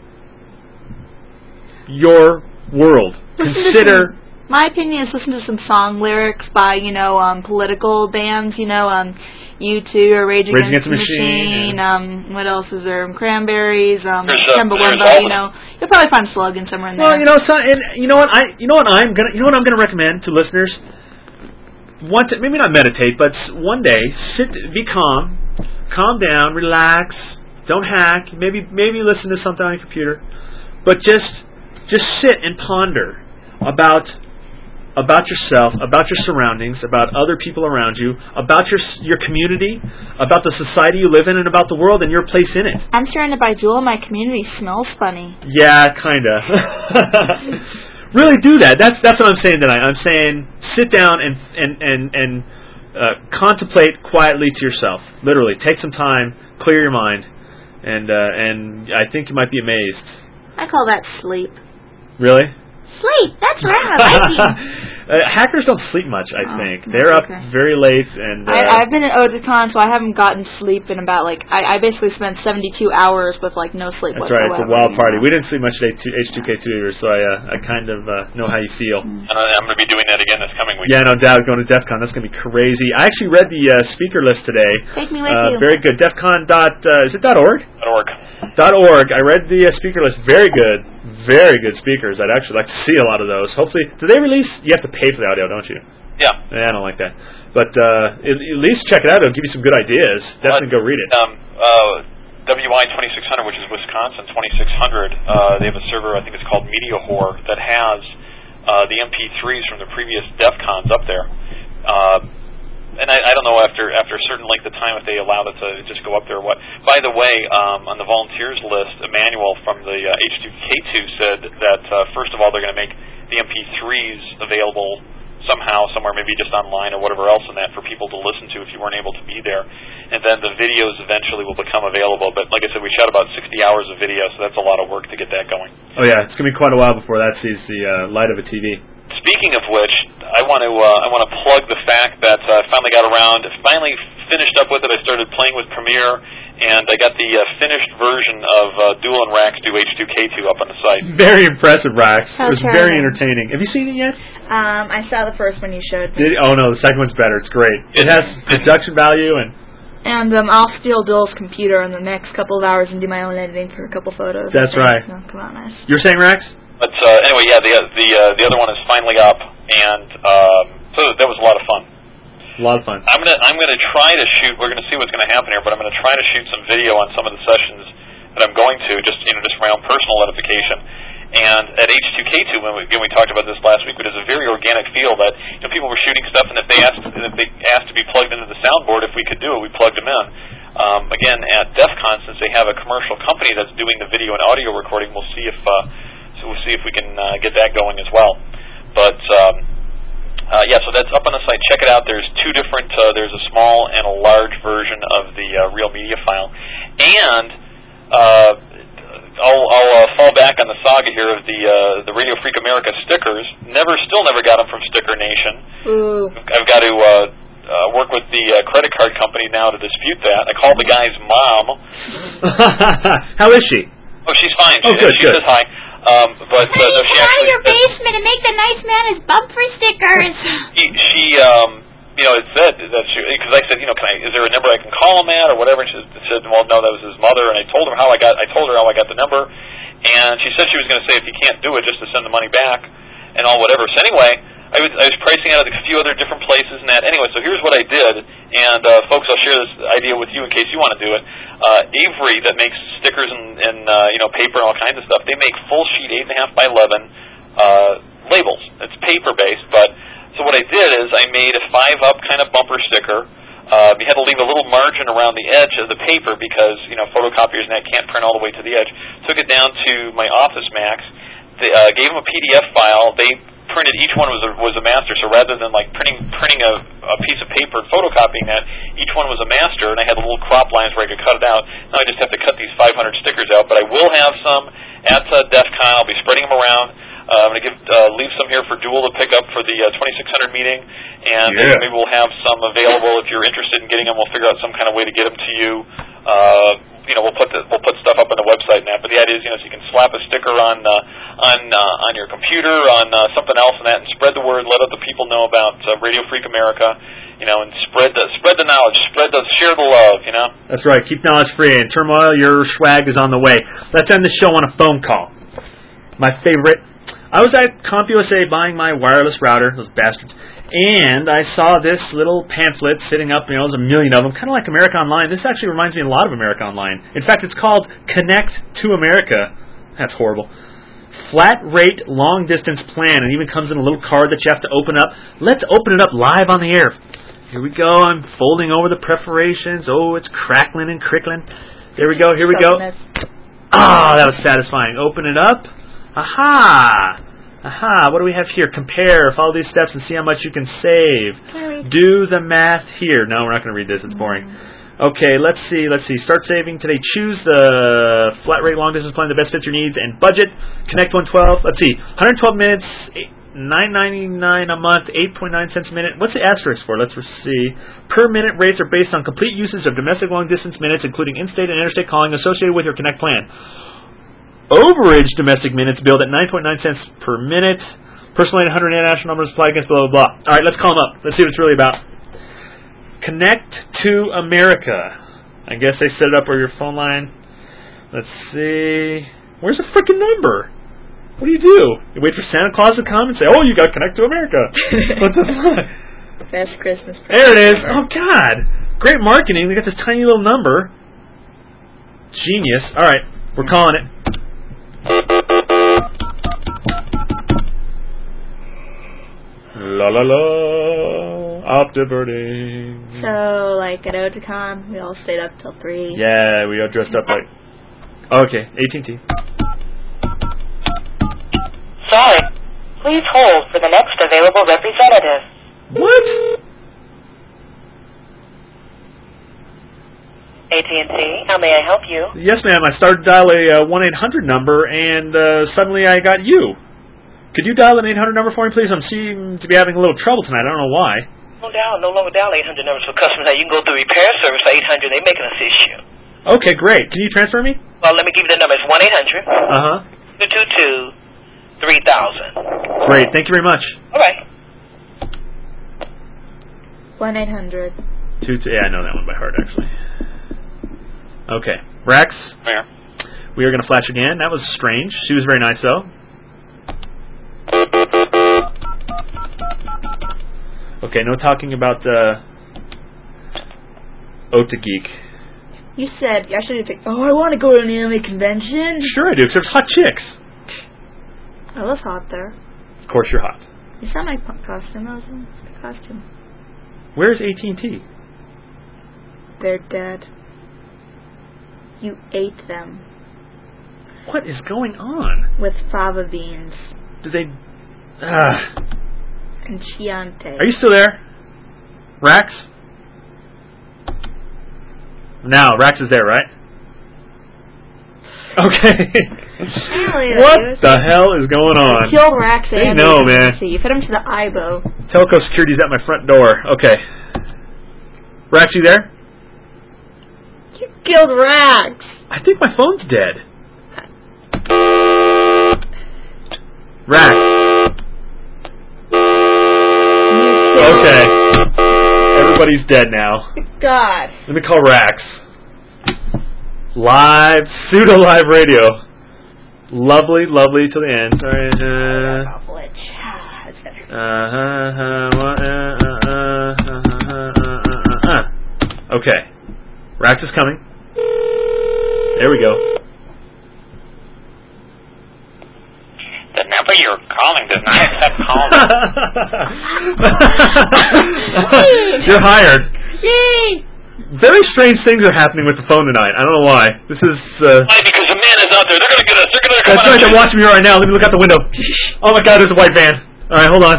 your world. Listen Consider. To some, my opinion is listen to some song lyrics by you know um, political bands. You know, um, U two or Rage Against, Against the the Machine. Machine Yeah. Um, what else is there? Cranberries. Um, There's, uh, Chumbawamba. there's You know, you'll probably find a slogan somewhere in there. Well, you know, so, and you know what I, you know what I'm gonna, you know what I'm gonna recommend to listeners. Want to, maybe not meditate, but one day sit, be calm, calm down, relax, don't hack. Maybe maybe listen to something on your computer, but just just sit and ponder about about yourself, about your surroundings, about other people around you, about your your community, about the society you live in, and about the world and your place in it. I'm surrounded by Dual. My community smells funny. Yeah, kinda. Really do that. That's that's what I'm saying tonight. I'm saying sit down and and and, and uh, contemplate quietly to yourself. Literally, take some time, clear your mind, and uh, and I think you might be amazed. I call that sleep. Really? Sleep. That's right. I like you. Uh, hackers don't sleep much, I Oh, think. They're up okay. very late, and uh, I, I've been at Otakon, so I haven't gotten sleep in about like I, I basically spent seventy-two hours with like no sleep that's whatsoever. right. It's a wild party. We didn't sleep much at H two K two either, so I uh, I kind of uh, know how you feel. And I'm going to be doing that again this coming week. Yeah, no doubt. Going to DEF CON, that's going to be crazy. I actually read the uh, speaker list today. Take me with uh, you. Very good. DEFCON dot uh, is it dot org? Dot org. Dot org. I read the uh, speaker list. Very good. Very good speakers. I'd actually like to see a lot of those. Hopefully, do they release? You have to pay for the audio, don't you? Yeah. Yeah, I don't like that. But uh, at, at least check it out. It'll give you some good ideas. Definitely go read it. Um, uh, W I twenty-six hundred, which is Wisconsin twenty-six hundred, uh, they have a server, I think it's called Media Whore, that has uh, the M P threes from the previous DEF CONs up there. Uh, and I, I don't know after after a certain length of time if they allow it to just go up there or what. By the way, um, on the volunteers list, Emmanuel from the uh, H two K two said that, uh, first of all, they're going to make the M P threes available somehow, somewhere, maybe just online or whatever else in that for people to listen to if you weren't able to be there. And then the videos eventually will become available. But like I said, we shot about sixty hours of video, so that's a lot of work to get that going. Oh yeah, it's gonna be quite a while before that sees the uh, light of a T V. Speaking of which, I want to uh, I want to plug the fact that uh, I finally got around, finally finished up with it. I started playing with Premiere, and I got the uh, finished version of uh, Dual and Rax do H two K two up on the site. Very impressive, Rax. How It was very charming. entertaining. Have you seen it yet? Um, I saw the first one you showed me. Did, oh no, the second one's better. It's great. It has production value and. And um, I'll steal Dual's computer in the next couple of hours and do my own editing for a couple photos. That's right. Oh, come on, nice. You're saying, Rax? But uh, anyway, yeah, the the uh, the other one is finally up, and um, So that was a lot of fun. A lot of fun. I'm gonna I'm gonna try to shoot. We're gonna see what's gonna happen here, but I'm gonna try to shoot some video on some of the sessions that I'm going to, just you know, just for my own personal edification. And at H two K two, when we, again we talked about this last week, but it's a very organic feel that you know people were shooting stuff, and if they asked if they asked to be plugged into the soundboard, if we could do it, we plugged them in. Um, again, at DEF CON, since they have a commercial company that's doing the video and audio recording, we'll see if uh, so we'll see if we can uh, get that going as well. But um, uh, yeah, so that's up on the site. Check it out. There's two different. Uh, there's a small and a large version of the uh, Real Media file, and uh, I'll, I'll uh, fall back on the saga here of the uh, the Radio Freak America stickers. Never, still never got them from Sticker Nation. Ooh. I've got to uh, uh, work with the uh, credit card company now to dispute that. I called the guy's mom. How is she? Oh, she's fine. Oh, she, good, she good. says hi. Um, but uh, no, she Go out of actually your basement and make the nice man his bumper stickers. She, she um, you know, it said that she, because I said, you know, can I, is there a number I can call him at or whatever? And she said, well, no, that was his mother. And I told her how I got, I told her how I got the number, and she said she was going to say if you can't do it, just to send the money back and all whatever. So anyway, I was, I was pricing out at a few other different places and that. Anyway, so here's what I did, and uh, folks, I'll share this idea with you in case you want to do it. Uh, Avery, that makes stickers and, and uh, you know, paper and all kinds of stuff, they make full sheet eight and a half by eleven uh, labels. It's paper based, but so what I did is I made a five up kind of bumper sticker. Uh, you had to leave a little margin around the edge of the paper because you know photocopiers and that can't print all the way to the edge. Took it down to my Office Max. They, uh, gave them a P D F file. They printed, each one was a, was a master, so rather than like printing printing a, a piece of paper and photocopying that, each one was a master, and I had the little crop lines where I could cut it out. Now I just have to cut these five hundred stickers out, but I will have some at uh, DEF CON. I'll be spreading them around. Uh, I'm going to give uh, leave some here for Dual to pick up for the uh, twenty-six hundred meeting, and Yeah. maybe we'll have some available if you're interested in getting them. We'll figure out some kind of way to get them to you. Uh, you know, we'll put the, we'll put stuff up on the website and that. But the idea is, you know, so you can slap a sticker on uh, on uh, on your computer, on uh, something else, and that, and spread the word. Let other people know about uh, Radio Freak America. You know, and spread the spread the knowledge, spread the share the love. You know. That's right. Keep knowledge free. And Turmoil, your swag is on the way. Let's end the show on a phone call. My favorite. I was at CompUSA buying my wireless router, those bastards, and I saw this little pamphlet sitting up, you know, there's a million of them, kind of like America Online. This actually reminds me a lot of America Online. In fact, it's called Connect to America. That's horrible. Flat rate long distance plan, and even comes in a little card that you have to open up. Let's open it up live on the air. Here we go. I'm folding over the perforations. Oh, it's crackling and crickling. There we go. Here we go. Ah, that was satisfying. Open it up. Aha! Aha! What do we have here? Compare. Follow these steps and see how much you can save. Do the math here. No, we're not going to read this. It's boring. Okay, let's see. Let's see. Start saving today. Choose the flat rate long distance plan that best fits your needs and budget. Connect one twelve. Let's see. one hundred twelve minutes. nine ninety-nine a month. eight point nine cents a minute. What's the asterisk for? Let's see. Per minute rates are based on complete usage of domestic long distance minutes, including in-state and interstate calling associated with your Connect plan. Overage domestic minutes billed at nine point nine cents per minute. Personal one hundred international numbers applied against blah, blah, blah. All right, let's call them up. Let's see what it's really about. Connect to America. I guess they set it up on your phone line. Let's see. Where's the freaking number? What do you do? You wait for Santa Claus to come and say, oh, you got Connect to America. What the fuck? Best Christmas present. There it is. ever. Oh, God. Great marketing. We got this tiny little number. Genius. All right, we're calling it. La la la, optiverting. So, like at Oticon, we all stayed up till three. Yeah, we all dressed up like. Okay, A T and T. Sorry. Please hold for the next available representative. What? A T and T, how may I help you? Yes, ma'am. I started to dial a uh, one eight hundred number, and uh, suddenly I got you. Could you dial an eight hundred number for me, please? I'm seem to be having a little trouble tonight. I don't know why. No dial, no longer dial eight hundred numbers for customers. Now you can go through repair service for eight hundred. They make an assist you. Okay, great. Can you transfer me? Well, let me give you the number. It's one eight hundred Uh-huh. two two two three thousand. Great. Thank you very much. All right. one eight hundred. Two, two, yeah, I know that one by heart, actually. Okay. Rex, Where? we are going to flash again. That was strange. She was very nice, though. Okay, no talking about uh, Otageek. You said I should have taken. Oh, I want to go to an anime convention. Sure I do, because there's hot chicks. I was hot there. Of course you're hot. You saw my po- costume. That was a good costume. Where's A T and T? They're dead. You ate them What is going on? with fava beans Do they... Uh, and Chianti. are you still there? Rax? Now, Rax is there, right? Okay. What the hell is going on? You killed Rax They and know, A T and man. T. You fed him to the I B O. Telco security's at my front door. Okay. Rax, you there? You killed Rax. I think my phone's dead. Rax. You killed Okay. Everybody's dead now. God. Let me call Rax. Live, pseudo-live radio. Lovely, lovely till the end. Sorry. Uh, Ah, that's better. uh, uh, uh, uh, uh, uh, uh. Okay. Rax is coming. There we go. The number you're calling does not accept calls. You're hired. Yay! Very strange things are happening with the phone tonight. I don't know why. This is. Uh, Why? Because the man is out there. They're going to get us. They're going to come that's out. right. They're watching me right now. Let me look out the window. Oh my God! There's a white van. All right, hold on.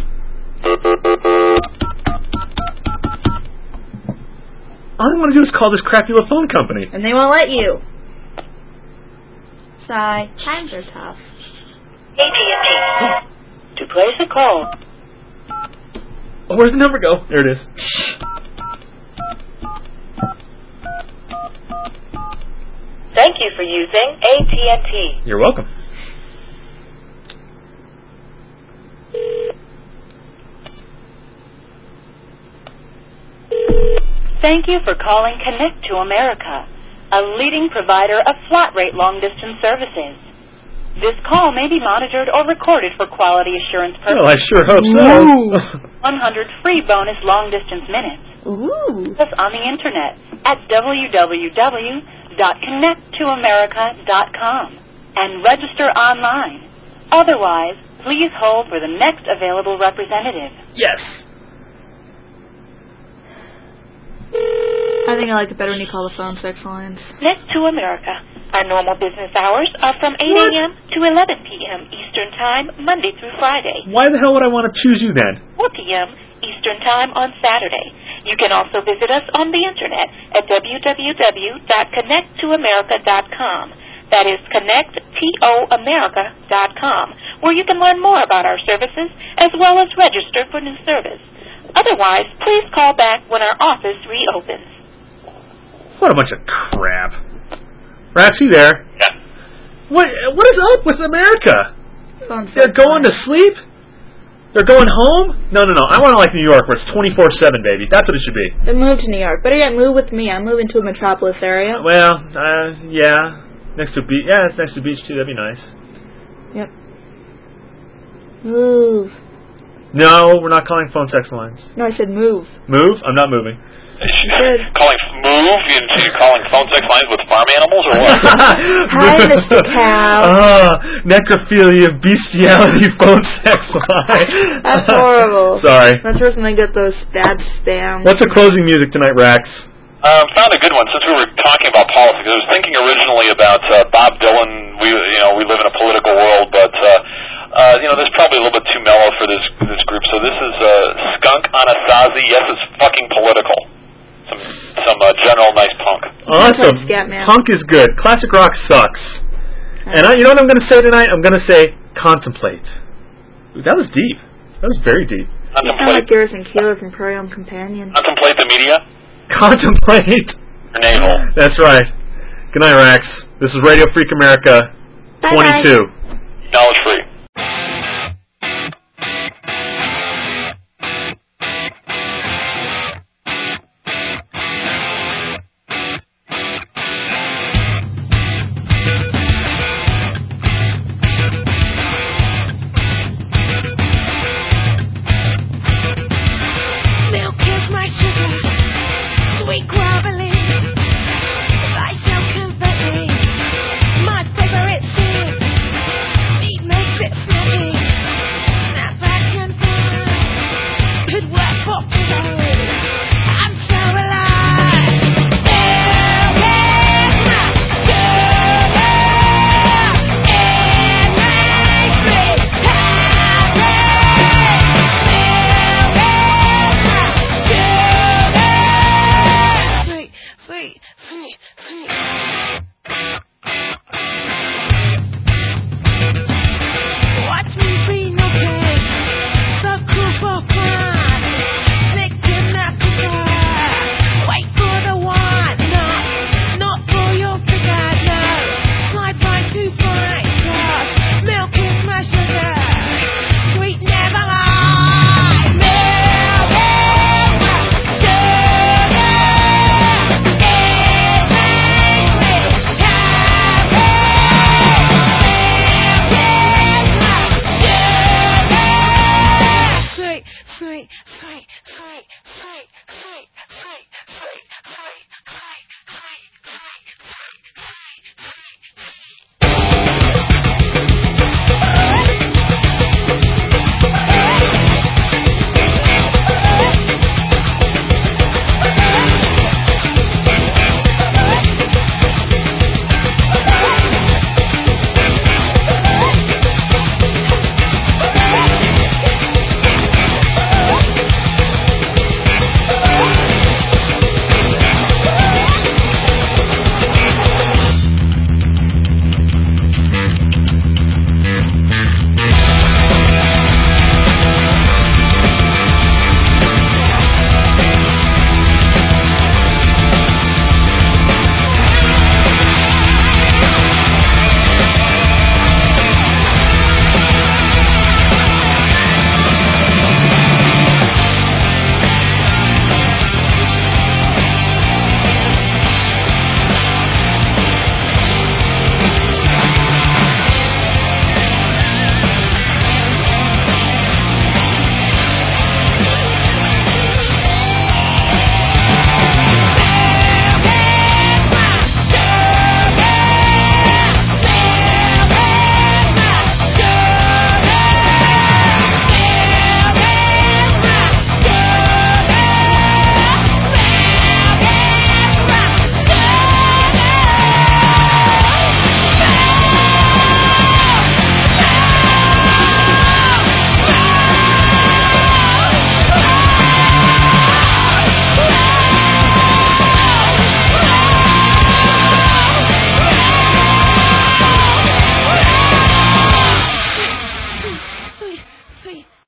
All I want to do is call this crappy little phone company. And they won't let you. Sigh. Times are tough. A T and T. To place a call, Oh, where's the number go? There it is. thank you for using A T and T. You're welcome. Thank you for calling Connect to America, a leading provider of flat rate long distance services. This call may be monitored or recorded for quality assurance Well, I purposes. sure hope so. one hundred free bonus long distance minutes. Ooh. Us on the internet at w w w dot connect to america dot com and register online. Otherwise, please hold for the next available representative. Yes. I think I like it better when you call the phone sex lines. Connect to America. Our normal business hours are from eight a.m. to eleven p.m. Eastern Time, Monday through Friday, Why the hell would I want to choose you then? four p.m. Eastern Time on Saturday. You can also visit us on the internet at w w w dot connect to america dot com. That is connect to america dot com, where you can learn more about our services as well as register for new service. Otherwise, please call back when our office reopens. What a bunch of crap. Rax, you there? Yeah. What What is up with America? Phone sex They're going to lines. sleep? They're going home? No, no, no. I want to like New York where it's twenty-four seven, baby. That's what it should be. Then move to New York. Better yet, move with me. I'm moving to a metropolis area. Well, uh, yeah. Next to a beach. Yeah, it's next to a beach, too. That'd be nice. Yep. Move. No, we're not calling phone sex lines. No, I said move. Move? I'm not moving. Good. Calling move? You you calling phone sex lines with farm animals or what? Hi, Mister Cow. Ah, necrophilia, bestiality, phone sex line. That's horrible. Sorry. That's where something get those bad spams. What's the closing music tonight, Rax? Um, found a good one since we were talking about politics. I was thinking originally about uh, Bob Dylan. We, you know, we live in a political world, but uh, uh, you know, this is probably a little bit too mellow for this this group. So this is uh, Skunk Anasazi. Yes, it's fucking political. Some some uh, general nice punk. Awesome. Like Scatman. Punk is good. Classic rock sucks. And I, you know what I'm going to say tonight? I'm going to say contemplate. Ooh, that was deep. That was very deep. You sound like Contemplate. Garrison Keillor from Prairie Home Companion. Contemplate the media. Contemplate. Your navel. That's right. Good night, Rax. This is Radio Freak America Bye-bye. twenty-two. Knowledge free.